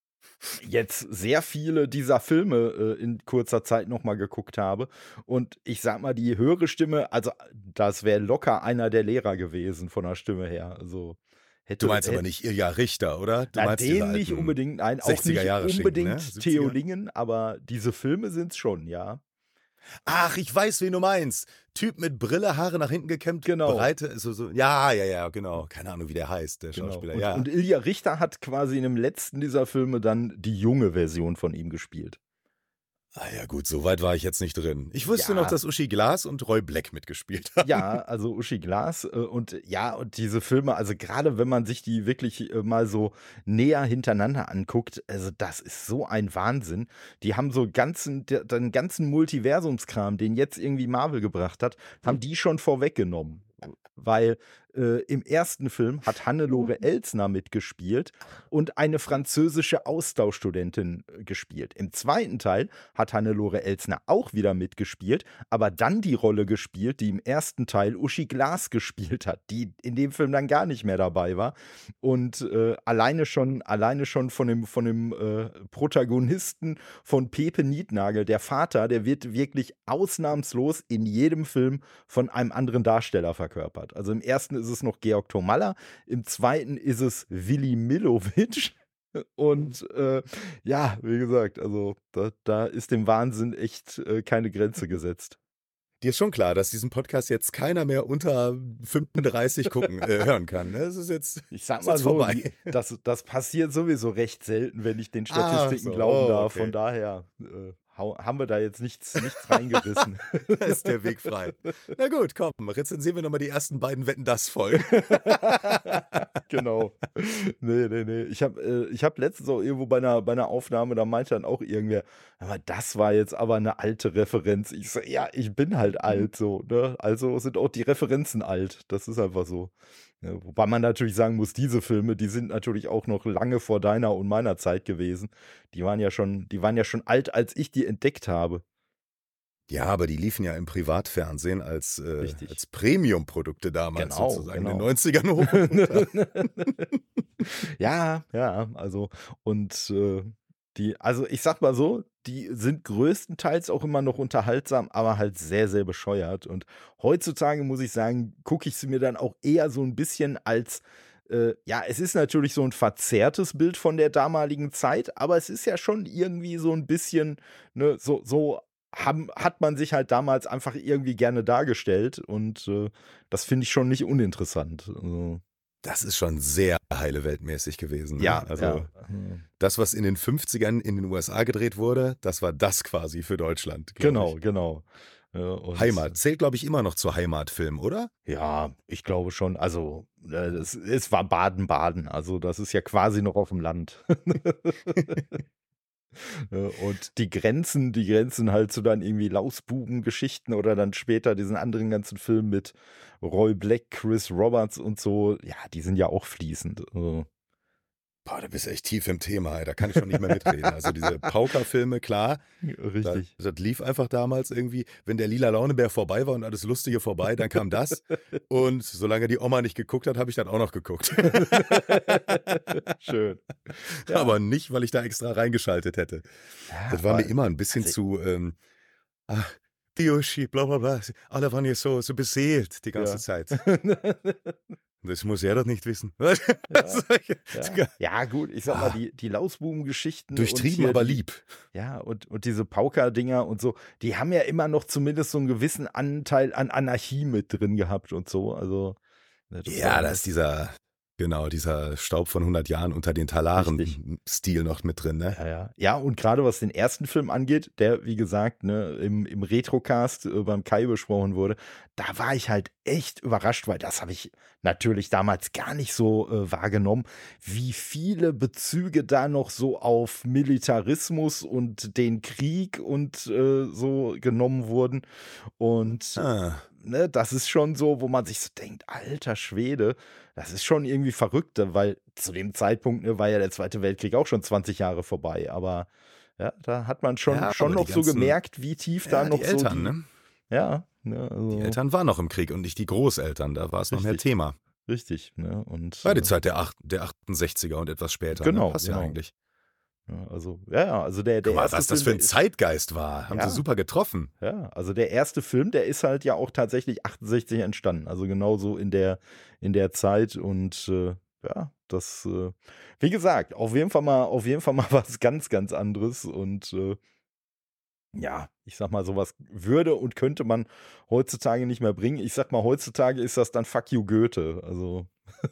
jetzt sehr viele dieser Filme in kurzer Zeit nochmal geguckt habe. Und ich sag mal, die höhere Stimme, also das wäre locker einer der Lehrer gewesen von der Stimme her. Also Du meinst aber nicht Ilja Richter, oder? Du Na, meinst diese den nicht alten unbedingt, nein, auch 60er nicht Jahre Schinken, unbedingt ne? 70er? Theo Lingen, aber diese Filme sind's schon, ja. Ach, ich weiß, wen du meinst. Typ mit Brille, Haare nach hinten gekämmt, Genau. breite, ja, genau. Keine Ahnung, wie der heißt, der Genau. Schauspieler. Und, Ja. und Ilja Richter hat quasi in dem letzten dieser Filme dann die junge Version von ihm gespielt. Ah ja, gut, so weit war ich jetzt nicht drin. Ich wusste Ja. noch, dass Uschi Glas und Roy Black mitgespielt haben. Ja, also Uschi Glas und ja, und diese Filme, also gerade wenn man sich die wirklich mal so näher hintereinander anguckt, also das ist so ein Wahnsinn. Die haben so den ganzen Multiversumskram, den jetzt irgendwie Marvel gebracht hat, haben die schon vorweggenommen. Weil im ersten Film hat Hannelore Elsner mitgespielt und eine französische Austauschstudentin gespielt. Im zweiten Teil hat Hannelore Elsner auch wieder mitgespielt, aber dann die Rolle gespielt, die im ersten Teil Uschi Glas gespielt hat, die in dem Film dann gar nicht mehr dabei war. Und alleine schon von dem Protagonisten von Pepe Nietnagel, der Vater, der wird wirklich ausnahmslos in jedem Film von einem anderen Darsteller verkörpert. Also im ersten ist es noch Georg Tomalla, im zweiten ist es Willi Millowitsch. Und ja, wie gesagt, also da ist dem Wahnsinn echt keine Grenze gesetzt. Dir ist schon klar, dass diesen Podcast jetzt keiner mehr unter 35 hören kann. Ne? Das ist jetzt, Ich sag ist mal jetzt so, vorbei. das passiert sowieso recht selten, wenn ich den Statistiken so, glauben oh, darf. okay. Von daher haben wir da jetzt nichts reingerissen. Da ist der Weg frei. Na gut, komm, rezensieren wir nochmal die ersten beiden Wetten-Das-Folgen. Genau. Nee. Ich hab letztens auch irgendwo bei einer Aufnahme, da meinte dann auch irgendwer, aber das war jetzt aber eine alte Referenz. Ich so, ja, ich bin halt alt so, ne? Also sind auch die Referenzen alt. Das ist einfach so. Ja, wobei man natürlich sagen muss, diese Filme, die sind natürlich auch noch lange vor deiner und meiner Zeit gewesen. Die waren ja schon alt, als ich die entdeckt habe. Ja, aber die liefen ja im Privatfernsehen als Richtig. Premium-Produkte damals Genau, sozusagen genau. in den 90ern hoch und runter. Ja, also und also ich sag mal so, die sind größtenteils auch immer noch unterhaltsam, aber halt sehr, sehr bescheuert. Und heutzutage muss ich sagen, gucke ich sie mir dann auch eher so ein bisschen als, ja, es ist natürlich so ein verzerrtes Bild von der damaligen Zeit, aber es ist ja schon irgendwie so ein bisschen, ne, so hat man sich halt damals einfach irgendwie gerne dargestellt und das finde ich schon nicht uninteressant. Also, Das ist schon sehr heile weltmäßig gewesen. Ne? ja, Also ja. das, was in den 50ern in den USA gedreht wurde, das war das quasi für Deutschland. glaub Genau, ich. genau. Und Heimat. Zählt, glaube ich, immer noch zu Heimatfilm, oder? ja, ich glaube schon. Also, es war Baden-Baden. Also, das ist ja quasi noch auf dem Land. Und die Grenzen halt zu dann irgendwie Lausbuben-Geschichten oder dann später diesen anderen ganzen Film mit Roy Black, Chris Roberts und so, ja, die sind ja auch fließend. Boah, du bist echt tief im Thema, ey. Da kann ich schon nicht mehr mitreden. Also diese Pauker-Filme, klar, Richtig. das lief einfach damals irgendwie. Wenn der lila Launebär vorbei war und alles Lustige vorbei, dann kam das. Und solange die Oma nicht geguckt hat, habe ich dann auch noch geguckt. Schön. Ja. Aber nicht, weil ich da extra reingeschaltet hätte. Ja, Das war mir aber- immer ein bisschen also- zu, die Uschi, bla bla bla. Alle waren ja so beseelt die ganze Ja. Zeit. Das muss er doch nicht wissen. Ja. Ja, gut, ich sag mal, die Lausbuben-Geschichten. Durchtrieben, und hier aber die- lieb. Ja, und diese Pauker-Dinger und so, die haben ja immer noch zumindest so einen gewissen Anteil an Anarchie mit drin gehabt und so. Also, ne, Ja, war- da ist dieser Staub von 100 Jahren unter den Talaren-Stil noch mit drin, ne? Ja. Ja, und gerade was den ersten Film angeht, der, wie gesagt, ne, im Retrocast beim Kai besprochen wurde, da war ich halt echt überrascht, weil das habe ich natürlich damals gar nicht so wahrgenommen, wie viele Bezüge da noch so auf Militarismus und den Krieg und so genommen wurden. Und Ah, ne, das ist schon so, wo man sich so denkt, alter Schwede, das ist schon irgendwie verrückt, weil zu dem Zeitpunkt war ja der Zweite Weltkrieg auch schon 20 Jahre vorbei, aber ja, da hat man schon Ja, aber noch die so ganzen- gemerkt, wie tief da ja, noch die so Eltern, die, ne? ja, ne, also, Die Eltern waren noch im Krieg und nicht die Großeltern, da war es noch mehr Richtig. Thema. richtig, ne, und War die Zeit der 68er und etwas später. Genau, ne? Passt ja genau. eigentlich. also der Guck mal, erste was das Film, für ein der ist- Zeitgeist war. Haben Ja. sie super getroffen. Ja, also der erste Film, der ist halt ja auch tatsächlich 68 entstanden. Also genauso in der Zeit und ja, das, wie gesagt, auf jeden Fall mal was ganz, ganz anderes und ja, ich sag mal, sowas würde und könnte man heutzutage nicht mehr bringen. Ich sag mal, heutzutage ist das dann Fuck you Goethe. Also,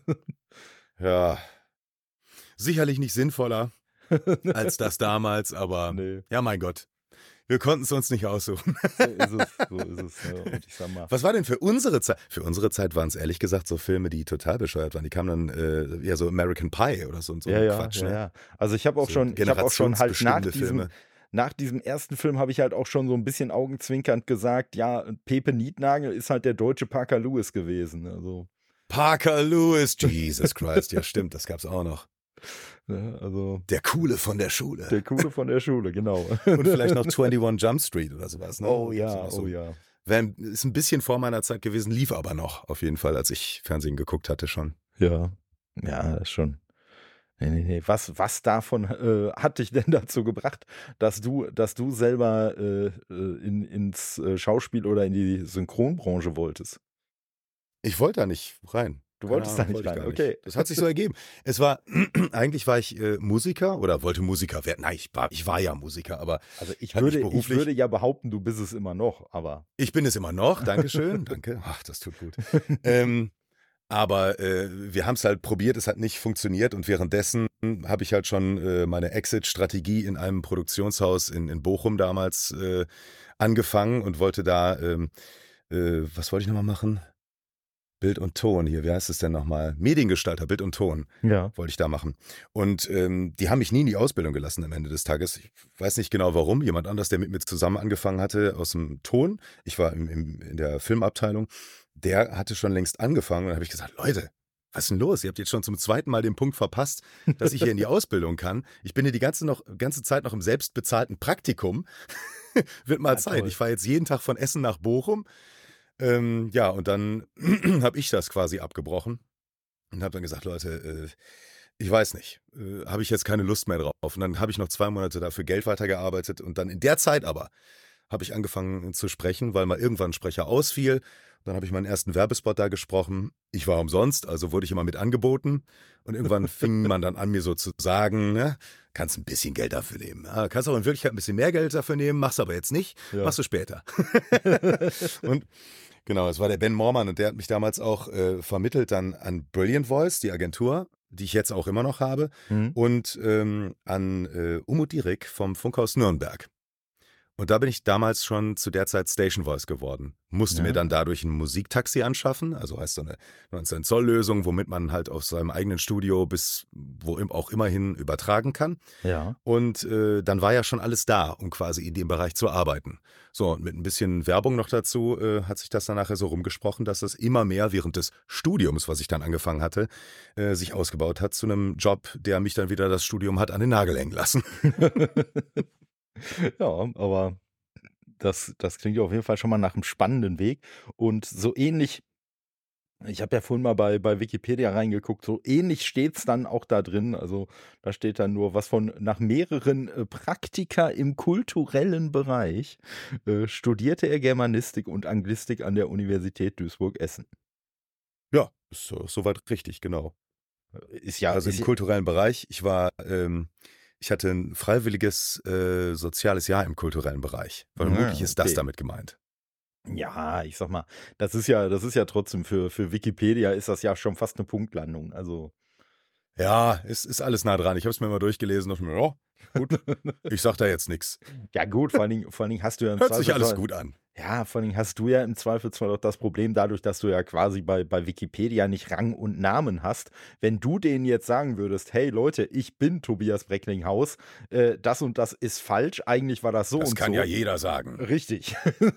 Ja. Sicherlich nicht sinnvoller als das damals, aber nee, ja, mein Gott. Wir konnten es uns nicht aussuchen. so ist es, so ist es. Ja. Und ich sag mal, Was war denn für unsere Zeit? Für unsere Zeit waren es ehrlich gesagt so Filme, die total bescheuert waren. Die kamen dann ja so American Pie oder so und so ein Quatsch. Ne? ja. Also ich habe auch So schon halt nach generationsbestimmende diesem, Filme. nach diesem ersten Film habe ich halt auch schon so ein bisschen augenzwinkernd gesagt, ja, Pepe Nietnagel ist halt der deutsche Parker Lewis gewesen. Also, Parker Lewis, Jesus Christ, ja stimmt, das gab's auch noch. ne, also Der Coole von der Schule. der Coole von der Schule, genau. Und vielleicht noch 21 Jump Street oder sowas. Ne? Oh ja, Sowas so. oh ja. Ist ein bisschen vor meiner Zeit gewesen, lief aber noch, auf jeden Fall, als ich Fernsehen geguckt hatte schon. Ja, ja, das schon. Nee. Was davon hat dich denn dazu gebracht, dass du selber ins Schauspiel oder in die Synchronbranche wolltest? Ich wollte da nicht rein. Du wolltest da nicht wollte ich rein, gar okay. Das hat sich so ergeben. Es war, eigentlich war ich Musiker oder wollte Musiker werden. Nein, ich war ja Musiker, aber Also ich Hat mich würde beruflich- ja behaupten, du bist es immer noch, aber ich bin es immer noch. Dankeschön. Danke. Ach, das tut gut. Aber wir haben es halt probiert, es hat nicht funktioniert und währenddessen habe ich halt schon meine Exit-Strategie in einem Produktionshaus in Bochum damals angefangen und wollte da, was wollte ich nochmal machen? Bild und Ton hier, wie heißt es denn nochmal? Mediengestalter, Bild und Ton ja. wollte ich da machen. Und die haben mich nie in die Ausbildung gelassen am Ende des Tages. Ich weiß nicht genau warum. Jemand anders, der mit mir zusammen angefangen hatte aus dem Ton, ich war in der Filmabteilung, der hatte schon längst angefangen. Und dann habe ich gesagt, Leute, was ist denn los? Ihr habt jetzt schon zum zweiten Mal den Punkt verpasst, dass ich hier in die Ausbildung kann. Ich bin hier die ganze Zeit noch im selbstbezahlten Praktikum. Wird mal Ja, Zeit. toll. Ich fahre jetzt jeden Tag von Essen nach Bochum. Ja, und dann habe ich das quasi abgebrochen und habe dann gesagt, Leute, ich weiß nicht, habe ich jetzt keine Lust mehr drauf. Und dann habe ich noch 2 Monate dafür Geld weitergearbeitet und dann in der Zeit aber habe ich angefangen zu sprechen, weil mal irgendwann ein Sprecher ausfiel Dann habe ich meinen ersten Werbespot da gesprochen. Ich war umsonst, also wurde ich immer mit angeboten. Und irgendwann fing man dann an, mir so zu sagen, ne, kannst ein bisschen Geld dafür nehmen. Ja, kannst auch in Wirklichkeit ein bisschen mehr Geld dafür nehmen, machst aber jetzt nicht, Ja. machst du später. Und genau, es war der Ben Mormann und der hat mich damals auch vermittelt dann an Brilliant Voice, die Agentur, die ich jetzt auch immer noch habe, Hm. und an Umut Direk vom Funkhaus Nürnberg. Und da bin ich damals schon zu der Zeit Station Voice geworden. Musste mir Ja. dann dadurch ein Musiktaxi anschaffen, also heißt so eine 19 Zoll Lösung, womit man halt aus seinem eigenen Studio bis auch immerhin übertragen kann. Ja. Und dann war ja schon alles da, um quasi in dem Bereich zu arbeiten. So, und mit ein bisschen Werbung noch dazu hat sich das dann nachher so rumgesprochen, dass das immer mehr während des Studiums, was ich dann angefangen hatte, sich ausgebaut hat zu einem Job, der mich dann wieder das Studium hat an den Nagel hängen lassen. Ja, aber das klingt auf jeden Fall schon mal nach einem spannenden Weg. Und so ähnlich, ich habe ja vorhin mal bei Wikipedia reingeguckt, so ähnlich steht es dann auch da drin. Also da steht dann nur was von nach mehreren Praktika im kulturellen Bereich studierte er Germanistik und Anglistik an der Universität Duisburg-Essen. Ja, ist soweit richtig, genau. Ist ja, Also im kulturellen Bereich. Ich hatte ein freiwilliges soziales Jahr im kulturellen Bereich. Vermutlich ist das okay. damit gemeint. Ja, ich sag mal, das ist ja trotzdem für Wikipedia ist das ja schon fast eine Punktlandung. Also Ja, es ist alles nah dran. Ich habe es mir mal durchgelesen und dachte mir, ja, gut, ich sag da jetzt nichts. ja gut, vor allen Dingen hast du ja im Hört sich alles Zweifelsfall, gut an. ja, vor allen Dingen hast du ja im Zweifelsfall auch das Problem, dadurch, dass du ja quasi bei Wikipedia nicht Rang und Namen hast. Wenn du denen jetzt sagen würdest, hey Leute, ich bin Tobias Brecklinghaus, das und das ist falsch, eigentlich war das so Das und kann so. ja jeder sagen. Richtig.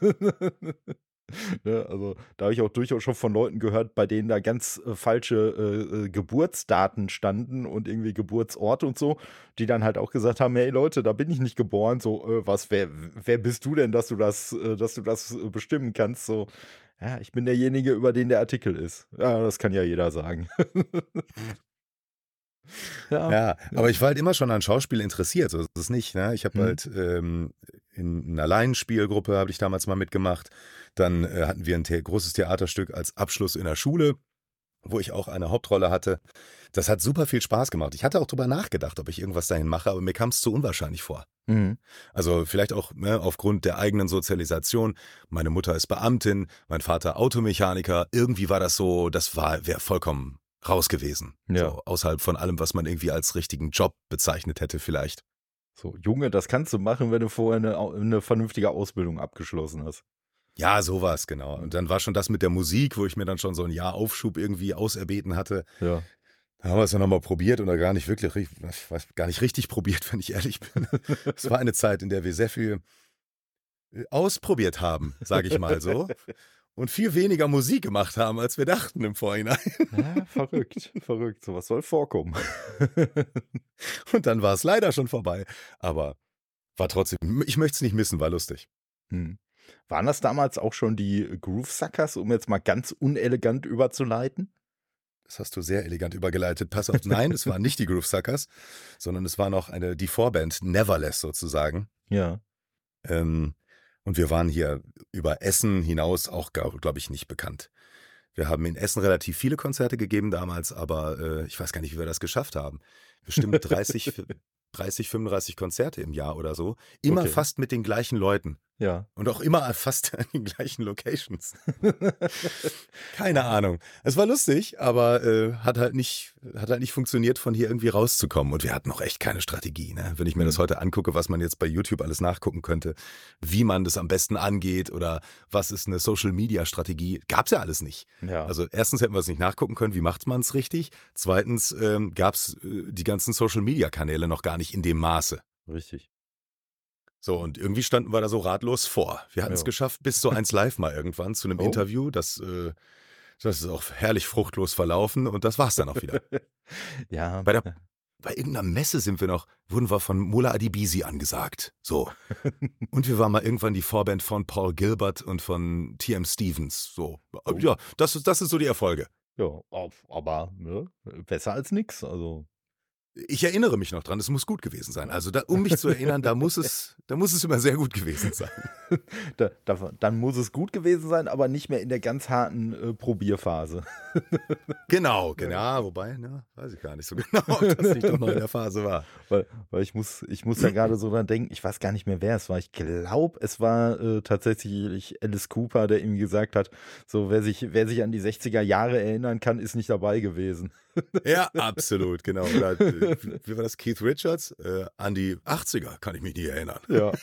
Ne, also da habe ich auch durchaus schon von Leuten gehört, bei denen da ganz falsche Geburtsdaten standen und irgendwie Geburtsorte und so, die dann halt auch gesagt haben, hey Leute, da bin ich nicht geboren, so, wer bist du denn, dass du das bestimmen kannst, so, ja, ich bin derjenige, über den der Artikel ist. Ja, das kann ja jeder sagen. Ja, Ja, aber ich war halt immer schon an Schauspiel interessiert, so ist es nicht. Ne? Ich habe Mhm. halt in einer Laienspielgruppe habe ich damals mal mitgemacht. Dann hatten wir ein großes Theaterstück als Abschluss in der Schule, wo ich auch eine Hauptrolle hatte. Das hat super viel Spaß gemacht. Ich hatte auch drüber nachgedacht, ob ich irgendwas dahin mache, aber mir kam es zu unwahrscheinlich vor. Mhm. Also vielleicht auch aufgrund der eigenen Sozialisation. Meine Mutter ist Beamtin, mein Vater Automechaniker. Irgendwie war das so, wäre vollkommen raus gewesen. Ja. So, außerhalb von allem, was man irgendwie als richtigen Job bezeichnet hätte vielleicht. So, Junge, das kannst du machen, wenn du vorher eine vernünftige Ausbildung abgeschlossen hast. Ja, sowas, genau. Und dann war schon das mit der Musik, wo ich mir dann schon so ein Jahr Aufschub irgendwie auserbeten hatte. Ja. Da haben wir es dann nochmal probiert oder gar nicht richtig probiert, wenn ich ehrlich bin. Es war eine Zeit, in der wir sehr viel ausprobiert haben, sage ich mal so. Und viel weniger Musik gemacht haben, als wir dachten im Vorhinein. Ja, verrückt, verrückt. Sowas soll vorkommen. Und dann war es leider schon vorbei. Aber war trotzdem, ich möchte es nicht missen, war lustig. Hm. Waren das damals auch schon die Groove-Suckers, um jetzt mal ganz unelegant überzuleiten? Das hast du sehr elegant übergeleitet. Pass auf, nein, es waren nicht die Groove Suckers, sondern es war noch die Vorband, Neverless sozusagen. Ja. Und wir waren hier über Essen hinaus auch, glaube ich, nicht bekannt. Wir haben in Essen relativ viele Konzerte gegeben damals, aber ich weiß gar nicht, wie wir das geschafft haben. Bestimmt 30, 35 Konzerte im Jahr oder so. Immer Okay. fast mit den gleichen Leuten. Ja. Und auch immer fast an den gleichen Locations. Keine Ahnung. Es war lustig, aber hat halt nicht funktioniert, von hier irgendwie rauszukommen. Und wir hatten auch echt keine Strategie. Ne? Wenn ich mir das heute angucke, was man jetzt bei YouTube alles nachgucken könnte, wie man das am besten angeht oder was ist eine Social-Media-Strategie, gab es ja alles nicht. Ja. Also erstens hätten wir es nicht nachgucken können, wie macht man es richtig. Zweitens gab es die ganzen Social-Media-Kanäle noch gar nicht in dem Maße. Richtig. So, und irgendwie standen wir da so ratlos vor. Wir hatten es Ja. geschafft bis zu 1 Live mal irgendwann zu einem Oh. Interview. Das ist auch herrlich fruchtlos verlaufen und das war's dann auch wieder. Ja. Bei irgendeiner Messe wurden wir von Mola Adibisi angesagt. So. Und wir waren mal irgendwann die Vorband von Paul Gilbert und von T.M. Stevens. So. Oh. Ja, das ist so die Erfolge. Ja, aber ne, besser als nix. Also. Ich erinnere mich noch dran, es muss gut gewesen sein. Also um mich zu erinnern, da muss es immer sehr gut gewesen sein. Dann muss es gut gewesen sein, aber nicht mehr in der ganz harten Probierphase. Genau. Wobei, weiß ich gar nicht so genau, ob das nicht doch noch in der Phase war. Weil ich muss ja gerade so dran denken, ich weiß gar nicht mehr, wer es war. Ich glaube, es war tatsächlich Alice Cooper, der ihm gesagt hat, so wer sich an die 60er Jahre erinnern kann, ist nicht dabei gewesen. Ja, absolut, genau. Oder, wie war das, Keith Richards? An die 80er kann ich mich nie erinnern. Ja.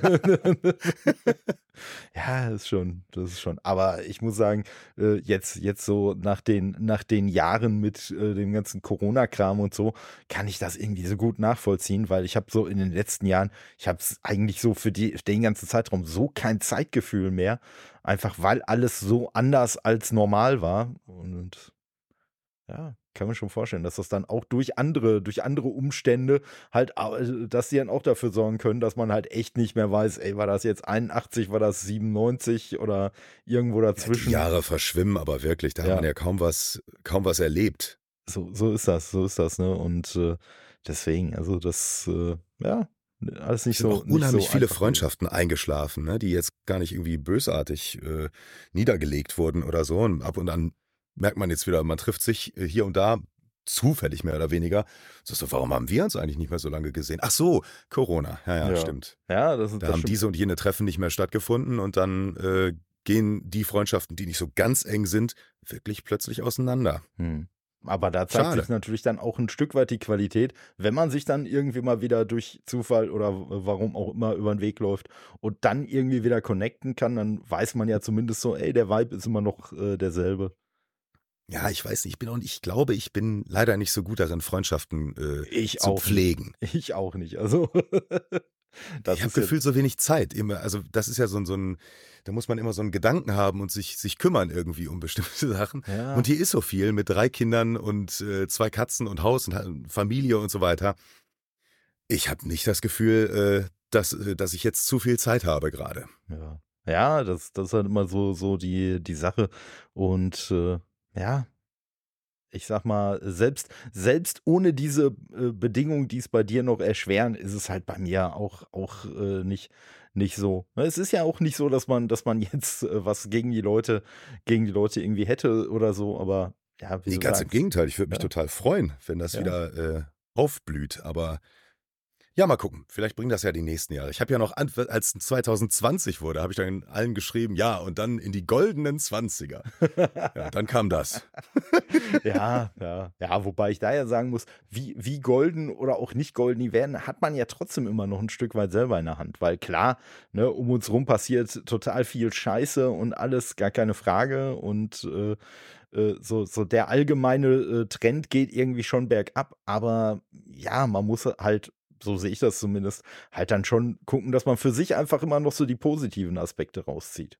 Ja, das ist schon. Aber ich muss sagen, jetzt so nach den Jahren mit dem ganzen Corona-Kram und so, kann ich das irgendwie so gut nachvollziehen, weil ich habe so in den letzten Jahren, ich habe eigentlich so für den ganzen Zeitraum so kein Zeitgefühl mehr, einfach weil alles so anders als normal war. Und ja, kann man schon vorstellen, dass das dann auch durch andere Umstände halt, dass die dann auch dafür sorgen können, dass man halt echt nicht mehr weiß, ey, war das jetzt 81, war das 97 oder irgendwo dazwischen. Ja, die Jahre verschwimmen, aber wirklich, da hat man ja kaum was erlebt. So ist das, ne? Und deswegen, also das, alles nicht so. Auch unheimlich so viele einfach Freundschaften eingeschlafen, ne, die jetzt gar nicht irgendwie bösartig niedergelegt wurden oder so. Und ab und an merkt man jetzt wieder, man trifft sich hier und da zufällig mehr oder weniger. So, warum haben wir uns eigentlich nicht mehr so lange gesehen? Ach so, Corona. Ja, stimmt. Ja, Da haben diese und jene Treffen nicht mehr stattgefunden und dann gehen die Freundschaften, die nicht so ganz eng sind, wirklich plötzlich auseinander. Aber da zeigt sich natürlich dann auch ein Stück weit die Qualität, wenn man sich dann irgendwie mal wieder durch Zufall oder warum auch immer über den Weg läuft und dann irgendwie wieder connecten kann, dann weiß man ja zumindest so, ey, der Vibe ist immer noch derselbe. Ja, ich weiß nicht, ich glaube, ich bin leider nicht so gut darin, Freundschaften zu pflegen. Ich auch nicht, also ich habe gefühlt so wenig Zeit. Also das ist ja so ein, da muss man immer so einen Gedanken haben und sich kümmern irgendwie um bestimmte Sachen. Ja. Und hier ist so viel mit 3 Kindern und 2 Katzen und Haus und Familie und so weiter. Ich habe nicht das Gefühl, dass ich jetzt zu viel Zeit habe gerade. Ja, das ist halt immer so die Sache. Und ich sag mal, selbst ohne diese Bedingungen, die es bei dir noch erschweren, ist es halt bei mir auch nicht so. Es ist ja auch nicht so, dass man jetzt was gegen die Leute irgendwie hätte oder so, aber ja, wie Nee, du ganz im sagst. Gegenteil. Ich würde mich total freuen, wenn das wieder aufblüht. Aber ja, mal gucken. Vielleicht bringen das ja die nächsten Jahre. Ich habe ja noch, als 2020 wurde, habe ich dann allen geschrieben, ja, und dann in die goldenen 20er. Ja, dann kam das. Ja, wobei ich da ja sagen muss, wie golden oder auch nicht golden die werden, hat man ja trotzdem immer noch ein Stück weit selber in der Hand. Weil klar, ne, um uns rum passiert total viel Scheiße und alles, gar keine Frage. Und so der allgemeine Trend geht irgendwie schon bergab. Aber ja, man muss halt, so sehe ich das zumindest, halt dann schon gucken, dass man für sich einfach immer noch so die positiven Aspekte rauszieht.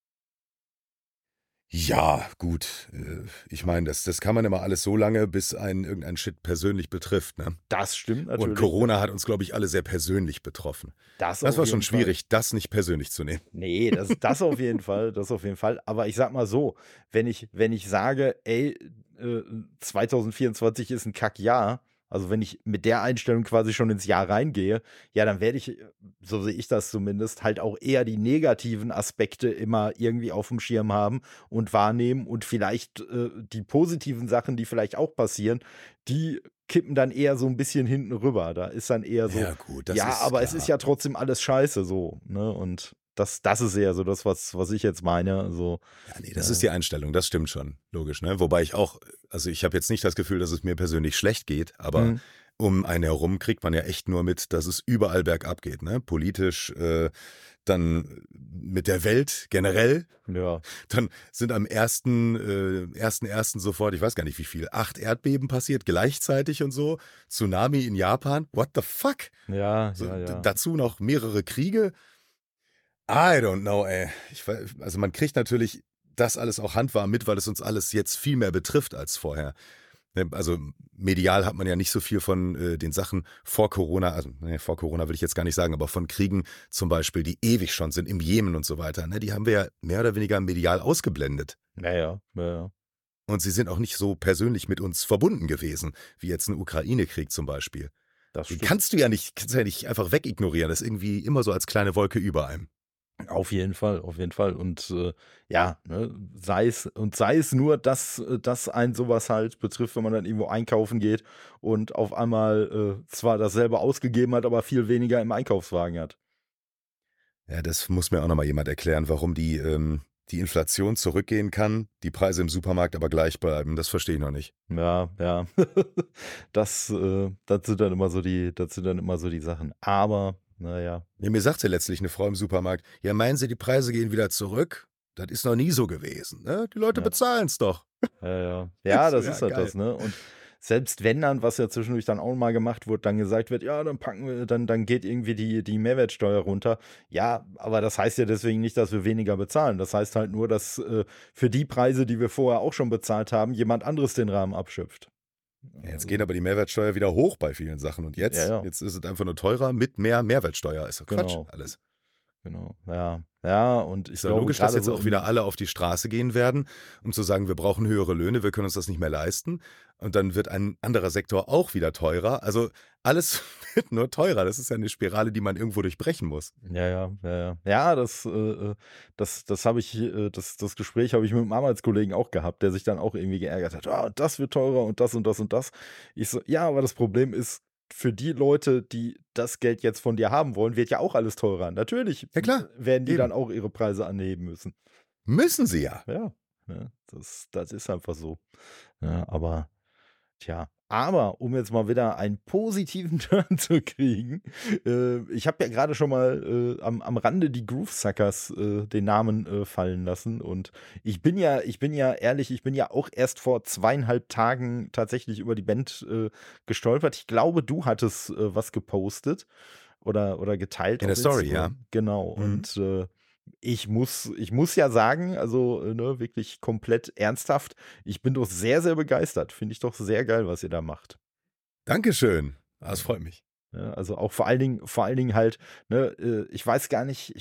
Ja, gut. Ich meine, das kann man immer alles so lange, bis einen irgendein Shit persönlich betrifft. Ne? Das stimmt natürlich. Und Corona hat uns, glaube ich, alle sehr persönlich betroffen. Das Das auf war jeden schon Fall. schwierig, das nicht persönlich zu nehmen. Nee, das auf jeden Fall, das auf jeden Fall. Aber ich sag mal so, wenn ich sage, ey, 2024 ist ein Kackjahr, also wenn ich mit der Einstellung quasi schon ins Jahr reingehe, ja, dann werde ich, so sehe ich das zumindest, halt auch eher die negativen Aspekte immer irgendwie auf dem Schirm haben und wahrnehmen und vielleicht die positiven Sachen, die vielleicht auch passieren, die kippen dann eher so ein bisschen hinten rüber. Da ist dann eher so, Ja, gut, das ja, ist aber klar. es ist ja trotzdem alles scheiße so, ne? Und das ist eher so das, was ich jetzt meine. Also, Ja, nee, das ist die Einstellung, das stimmt schon, logisch. Ne? Wobei ich auch, also ich habe jetzt nicht das Gefühl, dass es mir persönlich schlecht geht, aber um einen herum kriegt man ja echt nur mit, dass es überall bergab geht. Ne? Politisch, dann mit der Welt generell. ja. Dann sind am 1.1. sofort, ich weiß gar nicht wie viel, 8 Erdbeben passiert gleichzeitig und so. Tsunami in Japan, what the fuck? Ja, So, ja. dazu noch mehrere Kriege. I don't know, ey. Also man kriegt natürlich das alles auch handwarm mit, weil es uns alles jetzt viel mehr betrifft als vorher. Ne, also medial hat man ja nicht so viel von den Sachen vor Corona, also vor Corona will ich jetzt gar nicht sagen, aber von Kriegen zum Beispiel, die ewig schon sind, im Jemen und so weiter. Ne, die haben wir ja mehr oder weniger medial ausgeblendet. Ja. Und sie sind auch nicht so persönlich mit uns verbunden gewesen, wie jetzt ein Ukraine-Krieg zum Beispiel. Das Den stimmt. kannst du ja nicht einfach wegignorieren. Das ist irgendwie immer so als kleine Wolke über einem. Auf jeden Fall, auf jeden Fall. Und ja, ne, sei es nur, dass ein sowas halt betrifft, wenn man dann irgendwo einkaufen geht und auf einmal zwar dasselbe ausgegeben hat, aber viel weniger im Einkaufswagen hat. Ja, das muss mir auch nochmal jemand erklären, warum die Inflation zurückgehen kann, die Preise im Supermarkt aber gleich bleiben. Das verstehe ich noch nicht. Ja, ja. Das sind dann immer so die Sachen. Aber, naja. Ja, mir sagte letztlich eine Frau im Supermarkt, ja, meinen Sie, die Preise gehen wieder zurück? Das ist noch nie so gewesen. Ne? Die Leute Ja. bezahlen es doch. Ja, ja. Ja, So, das ja, ist halt geil. das, ne? Und selbst wenn dann, was ja zwischendurch dann auch mal gemacht wird, dann gesagt wird, ja, dann packen wir, dann geht irgendwie die Mehrwertsteuer runter. Ja, aber das heißt ja deswegen nicht, dass wir weniger bezahlen. Das heißt halt nur, dass für die Preise, die wir vorher auch schon bezahlt haben, jemand anderes den Rahmen abschöpft. Ja, jetzt geht aber die Mehrwertsteuer wieder hoch bei vielen Sachen. Und jetzt, Ja, ja. jetzt ist es einfach nur teurer mit mehr Mehrwertsteuer. Ist doch Quatsch Genau. alles. Genau. Ja, ja, und ich Ist ja glaube, logisch, dass gerade jetzt so auch wieder alle auf die Straße gehen werden, um zu sagen, wir brauchen höhere Löhne, wir können uns das nicht mehr leisten. Und dann wird ein anderer Sektor auch wieder teurer. Also alles wird nur teurer. Das ist ja eine Spirale, die man irgendwo durchbrechen muss. Ja. Ja, das habe ich, das Gespräch habe ich mit einem Arbeitskollegen auch gehabt, der sich dann auch irgendwie geärgert hat. Ah, das wird teurer und das und das und das. Ich so, ja, aber das Problem ist, für die Leute, die das Geld jetzt von dir haben wollen, wird ja auch alles teurer. Natürlich Ja, klar. werden die Eben. dann auch ihre Preise anheben müssen. Müssen sie ja. Ja, das ist einfach so. Ja, aber tja, aber um jetzt mal wieder einen positiven Turn zu kriegen, ich habe ja gerade schon mal am Rande die Groove Suckers den Namen fallen lassen und ich bin ja ehrlich, ich bin ja auch erst vor 2,5 Tagen tatsächlich über die Band gestolpert. Ich glaube, du hattest was gepostet oder geteilt In auf der Story, Instagram. ja. Genau, Mhm. und ich muss ja sagen, also ne, wirklich komplett ernsthaft, ich bin doch sehr, sehr begeistert. Finde ich doch sehr geil, was ihr da macht. Dankeschön. Das freut mich. Ja, also auch vor allen Dingen halt, ne, ich weiß gar nicht,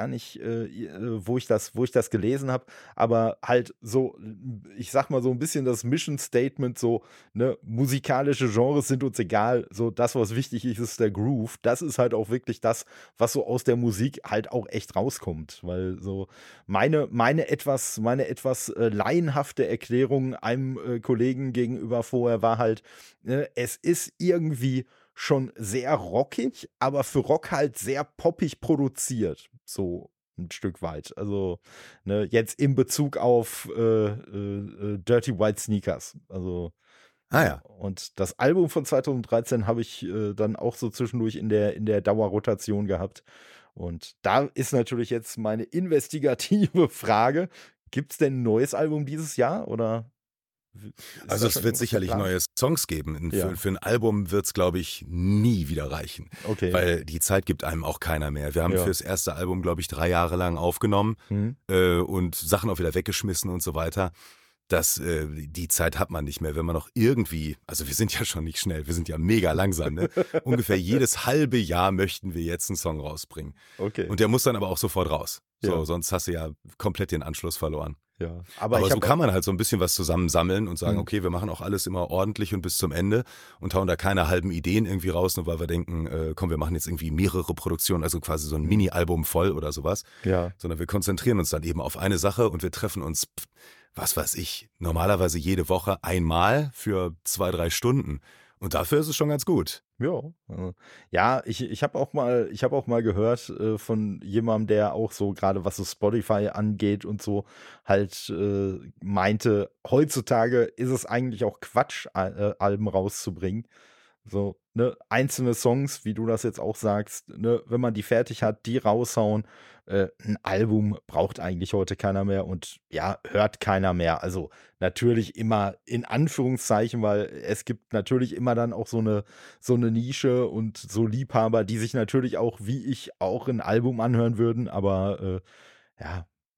wo ich das gelesen habe, aber halt so, ich sag mal so ein bisschen das Mission Statement, so, ne, musikalische Genres sind uns egal, so das, was wichtig ist, ist der Groove. Das ist halt auch wirklich das, was so aus der Musik halt auch echt rauskommt, weil so meine etwas laienhafte Erklärung einem Kollegen gegenüber vorher war halt, es ist irgendwie schon sehr rockig, aber für Rock halt sehr poppig produziert. So ein Stück weit. Also, ne, jetzt in Bezug auf Dirty White Sneakers. Also, Ah ja. und das Album von 2013 habe ich dann auch so zwischendurch in der Dauerrotation gehabt. Und da ist natürlich jetzt meine investigative Frage: Gibt es denn ein neues Album dieses Jahr? Oder ist Also da es schon wird irgendwas sicherlich geplant? neue Songs geben. Ja. Für ein Album wird es, glaube ich, nie wieder reichen. Okay. Weil die Zeit gibt einem auch keiner mehr. Wir haben Ja. fürs erste Album, glaube ich, 3 Jahre lang aufgenommen Mhm. und Sachen auch wieder weggeschmissen und so weiter. Die Zeit hat man nicht mehr, wenn man noch irgendwie, also wir sind ja schon nicht schnell, wir sind ja mega langsam, ne? Ungefähr jedes halbe Jahr möchten wir jetzt einen Song rausbringen. Okay. Und der muss dann aber auch sofort raus. So, Ja. sonst hast du ja komplett den Anschluss verloren. Ja, Aber ich so hab kann man halt so ein bisschen was zusammensammeln und sagen, Mhm. okay, wir machen auch alles immer ordentlich und bis zum Ende und hauen da keine halben Ideen irgendwie raus, nur weil wir denken, komm, wir machen jetzt irgendwie mehrere Produktionen, also quasi so ein Mini-Album voll oder sowas, Ja, sondern wir konzentrieren uns dann eben auf eine Sache und wir treffen uns, was weiß ich, normalerweise jede Woche einmal für 2, 3 Stunden. Und dafür ist es schon ganz gut. ja. Ja, ich habe auch mal gehört von jemandem, der auch so gerade was so Spotify angeht und so halt meinte, heutzutage ist es eigentlich auch Quatsch, Alben rauszubringen. So, ne, einzelne Songs, wie du das jetzt auch sagst, ne, wenn man die fertig hat, die raushauen. Ein Album braucht eigentlich heute keiner mehr und ja, hört keiner mehr. Also natürlich immer in Anführungszeichen, weil es gibt natürlich immer dann auch so eine Nische und so Liebhaber, die sich natürlich auch, wie ich, auch ein Album anhören würden, aber ja,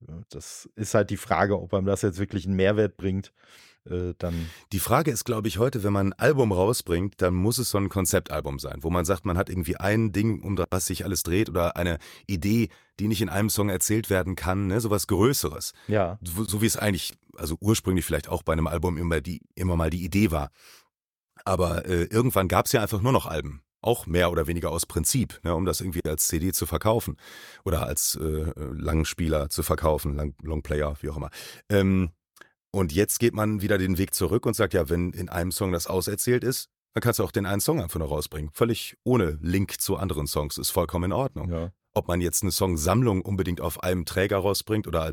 Ja, das ist halt die Frage, ob einem das jetzt wirklich einen Mehrwert bringt. Dann, Die Frage ist, glaube ich, heute, wenn man ein Album rausbringt, dann muss es so ein Konzeptalbum sein, wo man sagt, man hat irgendwie ein Ding, um das sich alles dreht oder eine Idee, die nicht in einem Song erzählt werden kann, ne? Sowas Größeres. ja, So wie es eigentlich, also ursprünglich vielleicht auch bei einem Album immer mal die Idee war. Aber irgendwann gab es ja einfach nur noch Alben. Auch mehr oder weniger aus Prinzip, ne, um das irgendwie als CD zu verkaufen oder als Langspieler zu verkaufen, Longplayer, wie auch immer. Und jetzt geht man wieder den Weg zurück und sagt, ja, wenn in einem Song das auserzählt ist, dann kannst du auch den einen Song einfach nur rausbringen. Völlig ohne Link zu anderen Songs, ist vollkommen in Ordnung. ja. Ob man jetzt eine Songsammlung unbedingt auf einem Träger rausbringt oder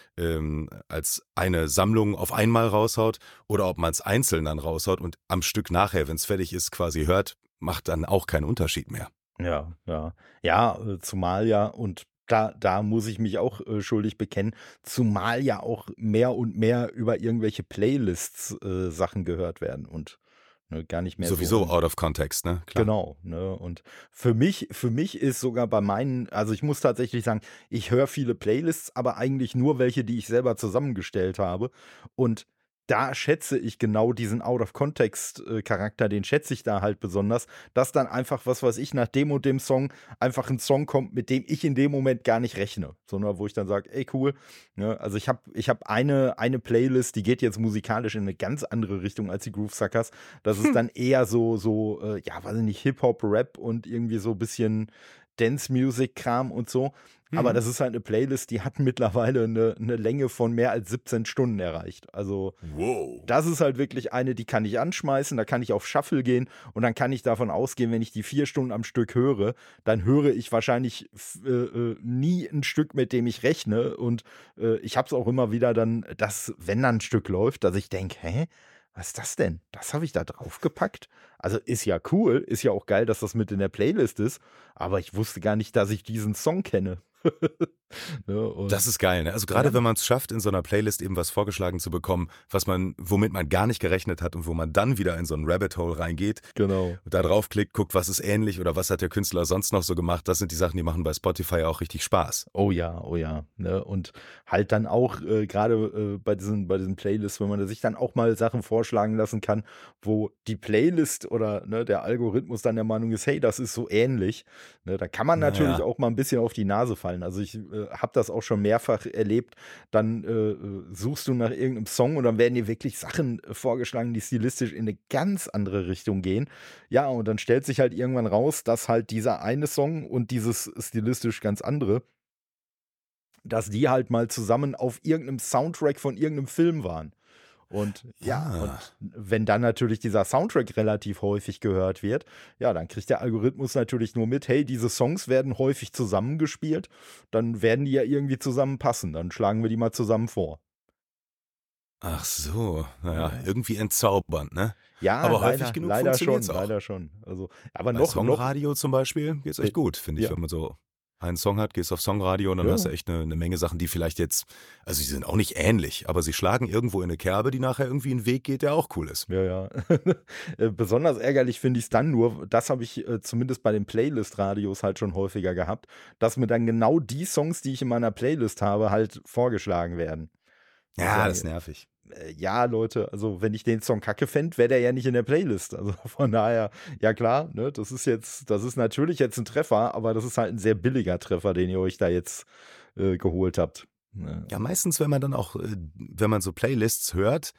als eine Sammlung auf einmal raushaut oder ob man es einzeln dann raushaut und am Stück nachher, wenn es fertig ist, quasi hört, macht dann auch keinen Unterschied mehr. Ja, ja. Ja, zumal ja, und da muss ich mich auch schuldig bekennen, zumal ja auch mehr und mehr über irgendwelche Playlists Sachen gehört werden und ne, gar nicht mehr Sowieso so. out of context, ne? Klar. Genau, ne? Und für mich ist sogar bei meinen, also ich muss tatsächlich sagen, ich höre viele Playlists, aber eigentlich nur welche, die ich selber zusammengestellt habe. Und da schätze ich genau diesen Out-of-Context-Charakter, den schätze ich da halt besonders, dass dann einfach, was weiß ich, nach dem und dem Song einfach ein Song kommt, mit dem ich in dem Moment gar nicht rechne, sondern wo ich dann sage, ey, cool. Ne? Also ich hab eine Playlist, die geht jetzt musikalisch in eine ganz andere Richtung als die Groove Suckers. Das ist dann eher ja, weiß ich nicht, Hip-Hop, Rap und irgendwie so ein bisschen Dance-Music-Kram und so. Aber das ist halt eine Playlist, die hat mittlerweile eine Länge von mehr als 17 Stunden erreicht. Also Wow. das ist halt wirklich eine, die kann ich anschmeißen, da kann ich auf Shuffle gehen und dann kann ich davon ausgehen, wenn ich die 4 Stunden am Stück höre, dann höre ich wahrscheinlich nie ein Stück, mit dem ich rechne. Und ich habe es auch immer wieder dann, dass, wenn dann ein Stück läuft, dass ich denke, hä? Was ist das denn? Das habe ich da draufgepackt? Also ist ja cool, ist ja auch geil, dass das mit in der Playlist ist, aber ich wusste gar nicht, dass ich diesen Song kenne. Ne, und Das ist geil, ne? Also gerade Ja. wenn man es schafft, in so einer Playlist eben was vorgeschlagen zu bekommen, womit man gar nicht gerechnet hat und wo man dann wieder in so ein Rabbit Hole reingeht genau. und da draufklickt, guckt, was ist ähnlich oder was hat der Künstler sonst noch so gemacht. Das sind die Sachen, die machen bei Spotify auch richtig Spaß. Oh ja, oh ja. Ne? Und halt dann auch gerade bei diesen Playlists, wenn man sich dann auch mal Sachen vorschlagen lassen kann, wo die Playlist oder ne, der Algorithmus dann der Meinung ist, hey, das ist so ähnlich. Ne? Da kann man natürlich Naja. auch mal ein bisschen auf die Nase fallen. Also ich habe das auch schon mehrfach erlebt. Dann suchst du nach irgendeinem Song und dann werden dir wirklich Sachen vorgeschlagen, die stilistisch in eine ganz andere Richtung gehen. Ja, und dann stellt sich halt irgendwann raus, dass halt dieser eine Song und dieses stilistisch ganz andere, dass die halt mal zusammen auf irgendeinem Soundtrack von irgendeinem Film waren. Und ja, und Ah. wenn dann natürlich dieser Soundtrack relativ häufig gehört wird, ja, dann kriegt der Algorithmus natürlich nur mit, hey, diese Songs werden häufig zusammengespielt, dann werden die ja irgendwie zusammenpassen, dann schlagen wir die mal zusammen vor. Ach so, naja, Ja. irgendwie entzaubernd, ne? Ja, Aber leider, häufig genug leider schon, funktioniert's auch. leider schon. Also, aber Bei noch, Songradio zum Beispiel geht's echt gut, finde ich, ja. wenn man so einen Song hat, gehst auf Songradio und dann Ja. hast du echt eine Menge Sachen, die vielleicht jetzt, also sie sind auch nicht ähnlich, aber sie schlagen irgendwo in eine Kerbe, die nachher irgendwie einen Weg geht, der auch cool ist. Ja, ja. Besonders ärgerlich finde ich es dann nur, das habe ich zumindest bei den Playlist-Radios halt schon häufiger gehabt, dass mir dann genau die Songs, die ich in meiner Playlist habe, halt vorgeschlagen werden. Ja, Ja, das ist nervig. Ja, Leute, also wenn ich den Song kacke fände, wäre der ja nicht in der Playlist. Also von daher, ja klar, ne, das ist natürlich jetzt ein Treffer, aber das ist halt ein sehr billiger Treffer, den ihr euch da jetzt geholt habt. Ne? Ja, meistens, wenn man so Playlists hört,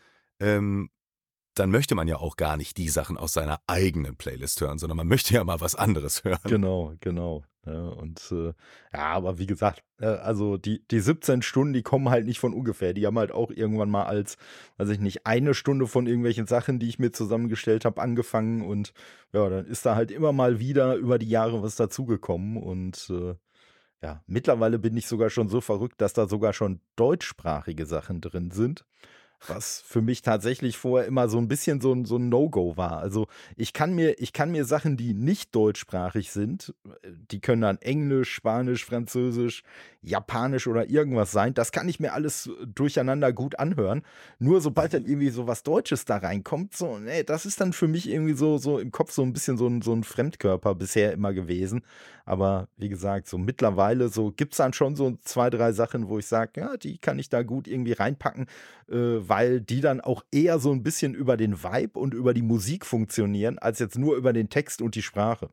dann möchte man ja auch gar nicht die Sachen aus seiner eigenen Playlist hören, sondern man möchte ja mal was anderes hören. Genau, genau. Ja, und ja, aber wie gesagt, also die 17 Stunden, die kommen halt nicht von ungefähr. Die haben halt auch irgendwann mal als, weiß ich nicht, eine Stunde von irgendwelchen Sachen, die ich mir zusammengestellt habe, angefangen. Und ja, dann ist da halt immer mal wieder über die Jahre was dazugekommen. Und ja, mittlerweile bin ich sogar schon so verrückt, dass da sogar schon deutschsprachige Sachen drin sind. was für mich tatsächlich vorher immer so ein bisschen so ein No-Go war. Also ich kann mir Sachen, die nicht deutschsprachig sind, die können dann Englisch, Spanisch, Französisch, Japanisch oder irgendwas sein. Das kann ich mir alles durcheinander gut anhören. Nur sobald dann irgendwie so was Deutsches da reinkommt, so, nee, das ist dann für mich irgendwie so im Kopf so ein bisschen so ein Fremdkörper bisher immer gewesen. Aber wie gesagt, so mittlerweile so gibt es dann schon so 2, 3 Sachen, wo ich sage, ja, die kann ich da gut irgendwie reinpacken, weil die dann auch eher so ein bisschen über den Vibe und über die Musik funktionieren, als jetzt nur über den Text und die Sprache.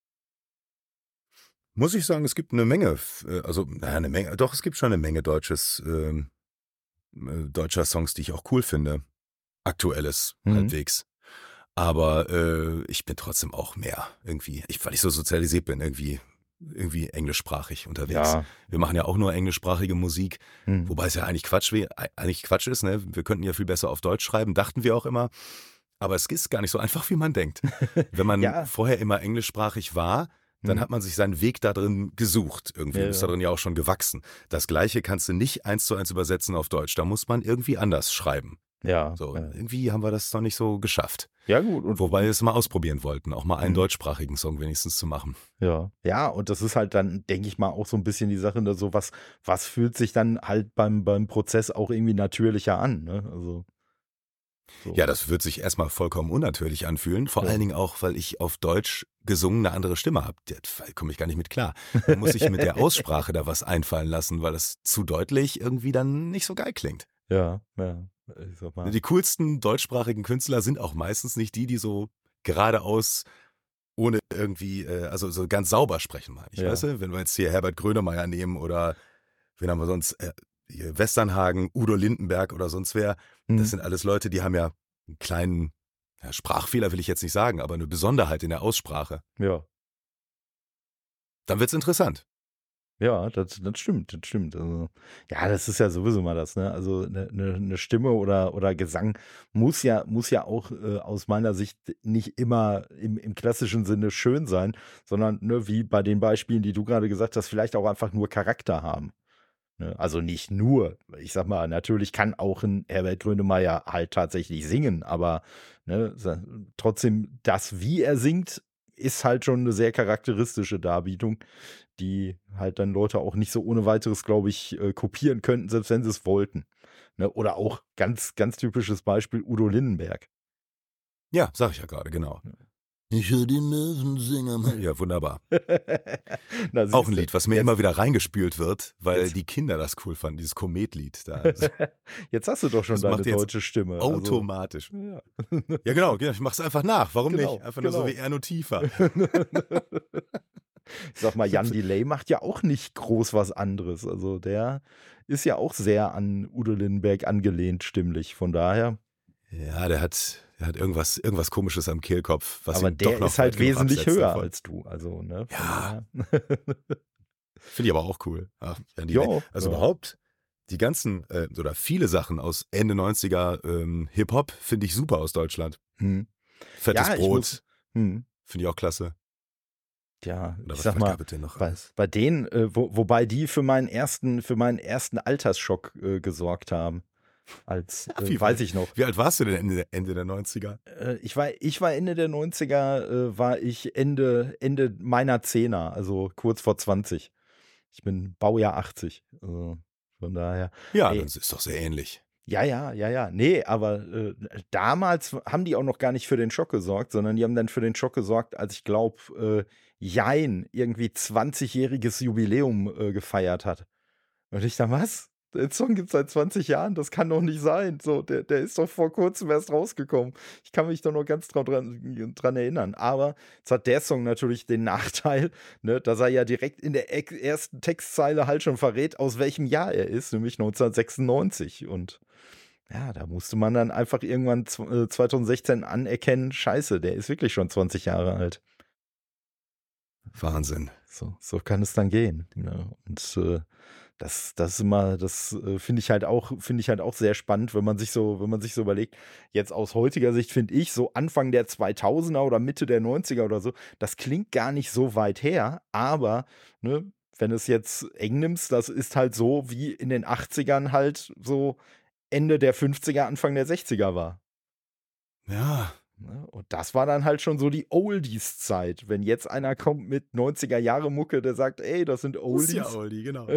Muss ich sagen, es gibt eine Menge, eine Menge, doch, es gibt schon eine Menge deutscher Songs, die ich auch cool finde. Aktuelles, Mhm. halbwegs. Aber ich bin trotzdem auch mehr irgendwie, weil ich so sozialisiert bin, irgendwie englischsprachig unterwegs. Ja. Wir machen ja auch nur englischsprachige Musik, Mhm. wobei es ja eigentlich Quatsch ist, ne? Wir könnten ja viel besser auf Deutsch schreiben, dachten wir auch immer. Aber es ist gar nicht so einfach, wie man denkt. Wenn man Ja. vorher immer englischsprachig war, dann Mhm. hat man sich seinen Weg da drin gesucht irgendwie und ist da Ja. drin ja auch schon gewachsen. Das Gleiche kannst du nicht 1:1 übersetzen auf Deutsch. Da muss man irgendwie anders schreiben. Ja. So, Ja. irgendwie haben wir das noch nicht so geschafft. Ja, gut. Wobei wir es mal ausprobieren wollten, auch mal einen Mhm. deutschsprachigen Song wenigstens zu machen. Ja. Ja, und das ist halt dann, denke ich mal, auch so ein bisschen die Sache, ne, so was fühlt sich dann halt beim Prozess auch irgendwie natürlicher an, ne? Also, Ja, so. das wird sich erstmal vollkommen unnatürlich anfühlen. Vor Ja. allen Dingen auch, weil ich auf Deutsch gesungen eine andere Stimme habe. Da komme ich gar nicht mit klar. Da muss ich mit der Aussprache da was einfallen lassen, weil das zu deutlich irgendwie dann nicht so geil klingt. Ja, ja. Ich sag mal. Die coolsten deutschsprachigen Künstler sind auch meistens nicht die so geradeaus, ohne irgendwie, also so ganz sauber sprechen, meine ich. Ja. Weißt du, wenn wir jetzt hier Herbert Grönemeyer nehmen oder wen haben wir sonst, hier Westernhagen, Udo Lindenberg oder sonst wer, das Mhm. sind alles Leute, die haben ja einen kleinen, ja, Sprachfehler will ich jetzt nicht sagen, aber eine Besonderheit in der Aussprache. Ja. Dann wird's interessant. Ja, das stimmt, das stimmt. Also, ja, das ist ja sowieso mal das, ne? Also eine Stimme oder Gesang muss ja auch aus meiner Sicht nicht immer im klassischen Sinne schön sein, sondern ne, wie bei den Beispielen, die du gerade gesagt hast, vielleicht auch einfach nur Charakter haben. Ne? Also nicht nur, ich sag mal, natürlich kann auch ein Herbert Grönemeyer halt tatsächlich singen, aber ne, trotzdem das, wie er singt, ist halt schon eine sehr charakteristische Darbietung, die halt dann Leute auch nicht so ohne weiteres, glaube ich, kopieren könnten, selbst wenn sie es wollten. Ne? Oder auch ganz, ganz typisches Beispiel Udo Lindenberg. Ja, sag ich ja gerade, genau. Ich höre die Möwen singen. Ja, wunderbar. Na, Auch ein siehste, Lied, was mir jetzt, immer wieder reingespült wird, weil jetzt, die Kinder das cool fanden, dieses Kometlied da. jetzt hast du doch schon Das deine macht jetzt deutsche Stimme. Also, automatisch. ja. Ja, genau, ich mach's einfach nach. Warum Genau, nicht? Einfach nur so genau. wie er, nur tiefer. Ich sag mal, Jan Delay macht ja auch nicht groß was anderes. Also der ist ja auch sehr an Udo Lindenberg angelehnt, stimmlich. Von daher. Ja, der hat irgendwas Komisches am Kehlkopf, was Aber ihn doch der noch ist halt weit genug wesentlich absetzt höher davon. als du. Also, ne? Von Ja. daher. Finde ich aber auch cool. Ach, ja, Ja, also ja. überhaupt die ganzen oder viele Sachen aus Ende 90er Hip-Hop finde ich super aus Deutschland. Hm. Fettes Ja, ich Brot muss. Hm. finde ich auch klasse. Ja, Oder ich was sag mal, gab es denn noch bei, alles? bei denen, wobei die für meinen ersten Altersschock gesorgt haben. Als, weiß ich noch. Wie alt warst du denn Ende der 90er? Ich war Ende der 90er, war ich Ende meiner Zehner, also kurz vor 20. Ich bin Baujahr 80. Also von daher. Ja, Ey, das ist doch sehr ähnlich. ja. Nee, aber damals haben die auch noch gar nicht für den Schock gesorgt, sondern die haben dann für den Schock gesorgt, als ich glaube, Jein irgendwie 20-jähriges Jubiläum gefeiert hat. Und ich dachte, was? Den Song gibt es seit 20 Jahren, das kann doch nicht sein. So, der ist doch vor kurzem erst rausgekommen. Ich kann mich doch noch ganz dran erinnern. Aber jetzt hat der Song natürlich den Nachteil, ne, dass er ja direkt in der ersten Textzeile halt schon verrät, aus welchem Jahr er ist, nämlich 1996. Und ja, da musste man dann einfach irgendwann 2016 anerkennen, scheiße, der ist wirklich schon 20 Jahre alt. Wahnsinn. So kann es dann gehen. Ne? Und das ist immer, das finde ich halt auch sehr spannend, wenn man sich so überlegt, jetzt aus heutiger Sicht finde ich, so Anfang der 2000er oder Mitte der 90er oder so, das klingt gar nicht so weit her, aber ne, wenn es jetzt eng nimmst, das ist halt so wie in den 80ern halt so Ende der 50er, Anfang der 60er war. Ja. Ne? Und das war dann halt schon so die Oldies-Zeit. Wenn jetzt einer kommt mit 90er-Jahre-Mucke, der sagt, ey, das sind Oldies. Ist ja Oldie, genau.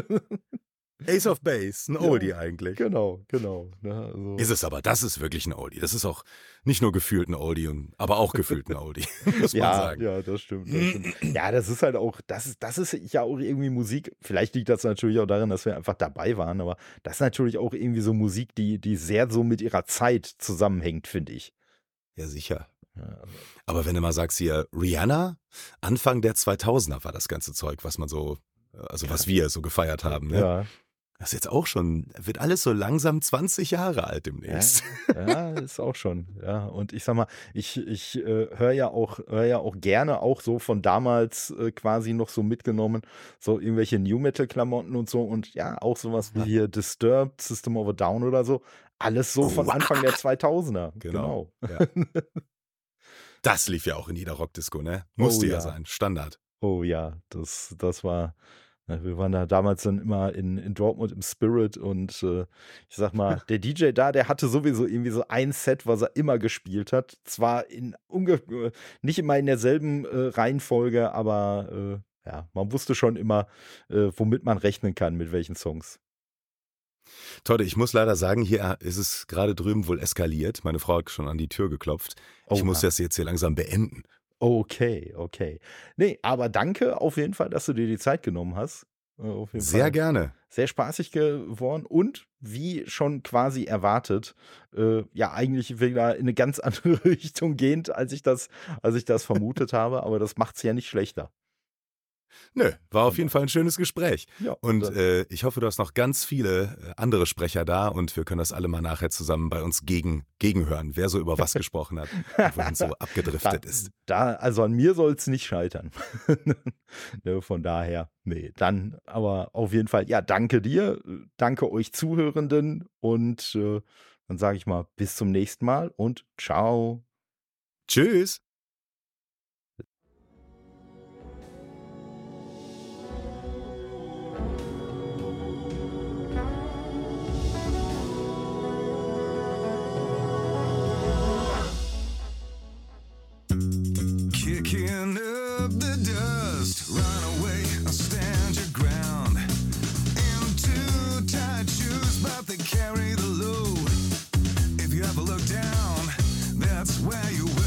Ace of Base, ein Oldie eigentlich. Genau. Ne? Also. Ist es aber, das ist wirklich ein Oldie. Das ist auch nicht nur gefühlt ein Oldie, aber auch gefühlt ein Oldie, muss man sagen. Ja, das stimmt. Ja, das ist halt auch, das ist ja auch irgendwie Musik. Vielleicht liegt das natürlich auch daran, dass wir einfach dabei waren, aber das ist natürlich auch irgendwie so Musik, die sehr so mit ihrer Zeit zusammenhängt, finde ich. Ja, sicher. Ja, also. Aber wenn du mal sagst hier, Rihanna, Anfang der 2000er war das ganze Zeug, was man so, also was wir so gefeiert haben. Ne? Ja. Das ist jetzt auch schon, wird alles so langsam 20 Jahre alt demnächst. Ja, ist auch schon. Ja, und ich sag mal, ich höre ja auch gerne auch so von damals quasi noch so mitgenommen, so irgendwelche New-Metal-Klamotten und so und ja, auch sowas wie hier Disturbed, System of a Down oder so. Alles so von Anfang der 2000er. Genau. Ja. Das lief ja auch in jeder Rockdisco, ne? Musste ja sein, Standard. Oh ja, das war. Wir waren da damals dann immer in Dortmund im Spirit und ich sag mal, der DJ da, der hatte sowieso irgendwie so ein Set, was er immer gespielt hat. Zwar nicht immer in derselben Reihenfolge, aber ja, man wusste schon immer, womit man rechnen kann, mit welchen Songs. Todd, ich muss leider sagen, hier ist es gerade drüben wohl eskaliert. Meine Frau hat schon an die Tür geklopft. Ich muss das jetzt hier langsam beenden. Okay. Nee, aber danke auf jeden Fall, dass du dir die Zeit genommen hast. Auf jeden Sehr Fall. gerne. Sehr spaßig geworden und wie schon quasi erwartet, ja eigentlich wieder in eine ganz andere Richtung gehend, als ich das vermutet habe, aber das macht es ja nicht schlechter. Nö, war auf jeden Fall ein schönes Gespräch. Ja, und ich hoffe, du hast noch ganz viele andere Sprecher da und wir können das alle mal nachher zusammen bei uns gegenhören, wer so über was gesprochen hat und wohin so abgedriftet ist. Also an mir soll es nicht scheitern. Ne, von daher, nee, dann aber auf jeden Fall, ja, danke dir, danke euch Zuhörenden und dann sage ich mal bis zum nächsten Mal und ciao. Tschüss. Kicking up the dust, run away or stand your ground. In too tight shoes, but they carry the load. If you ever look down, that's where you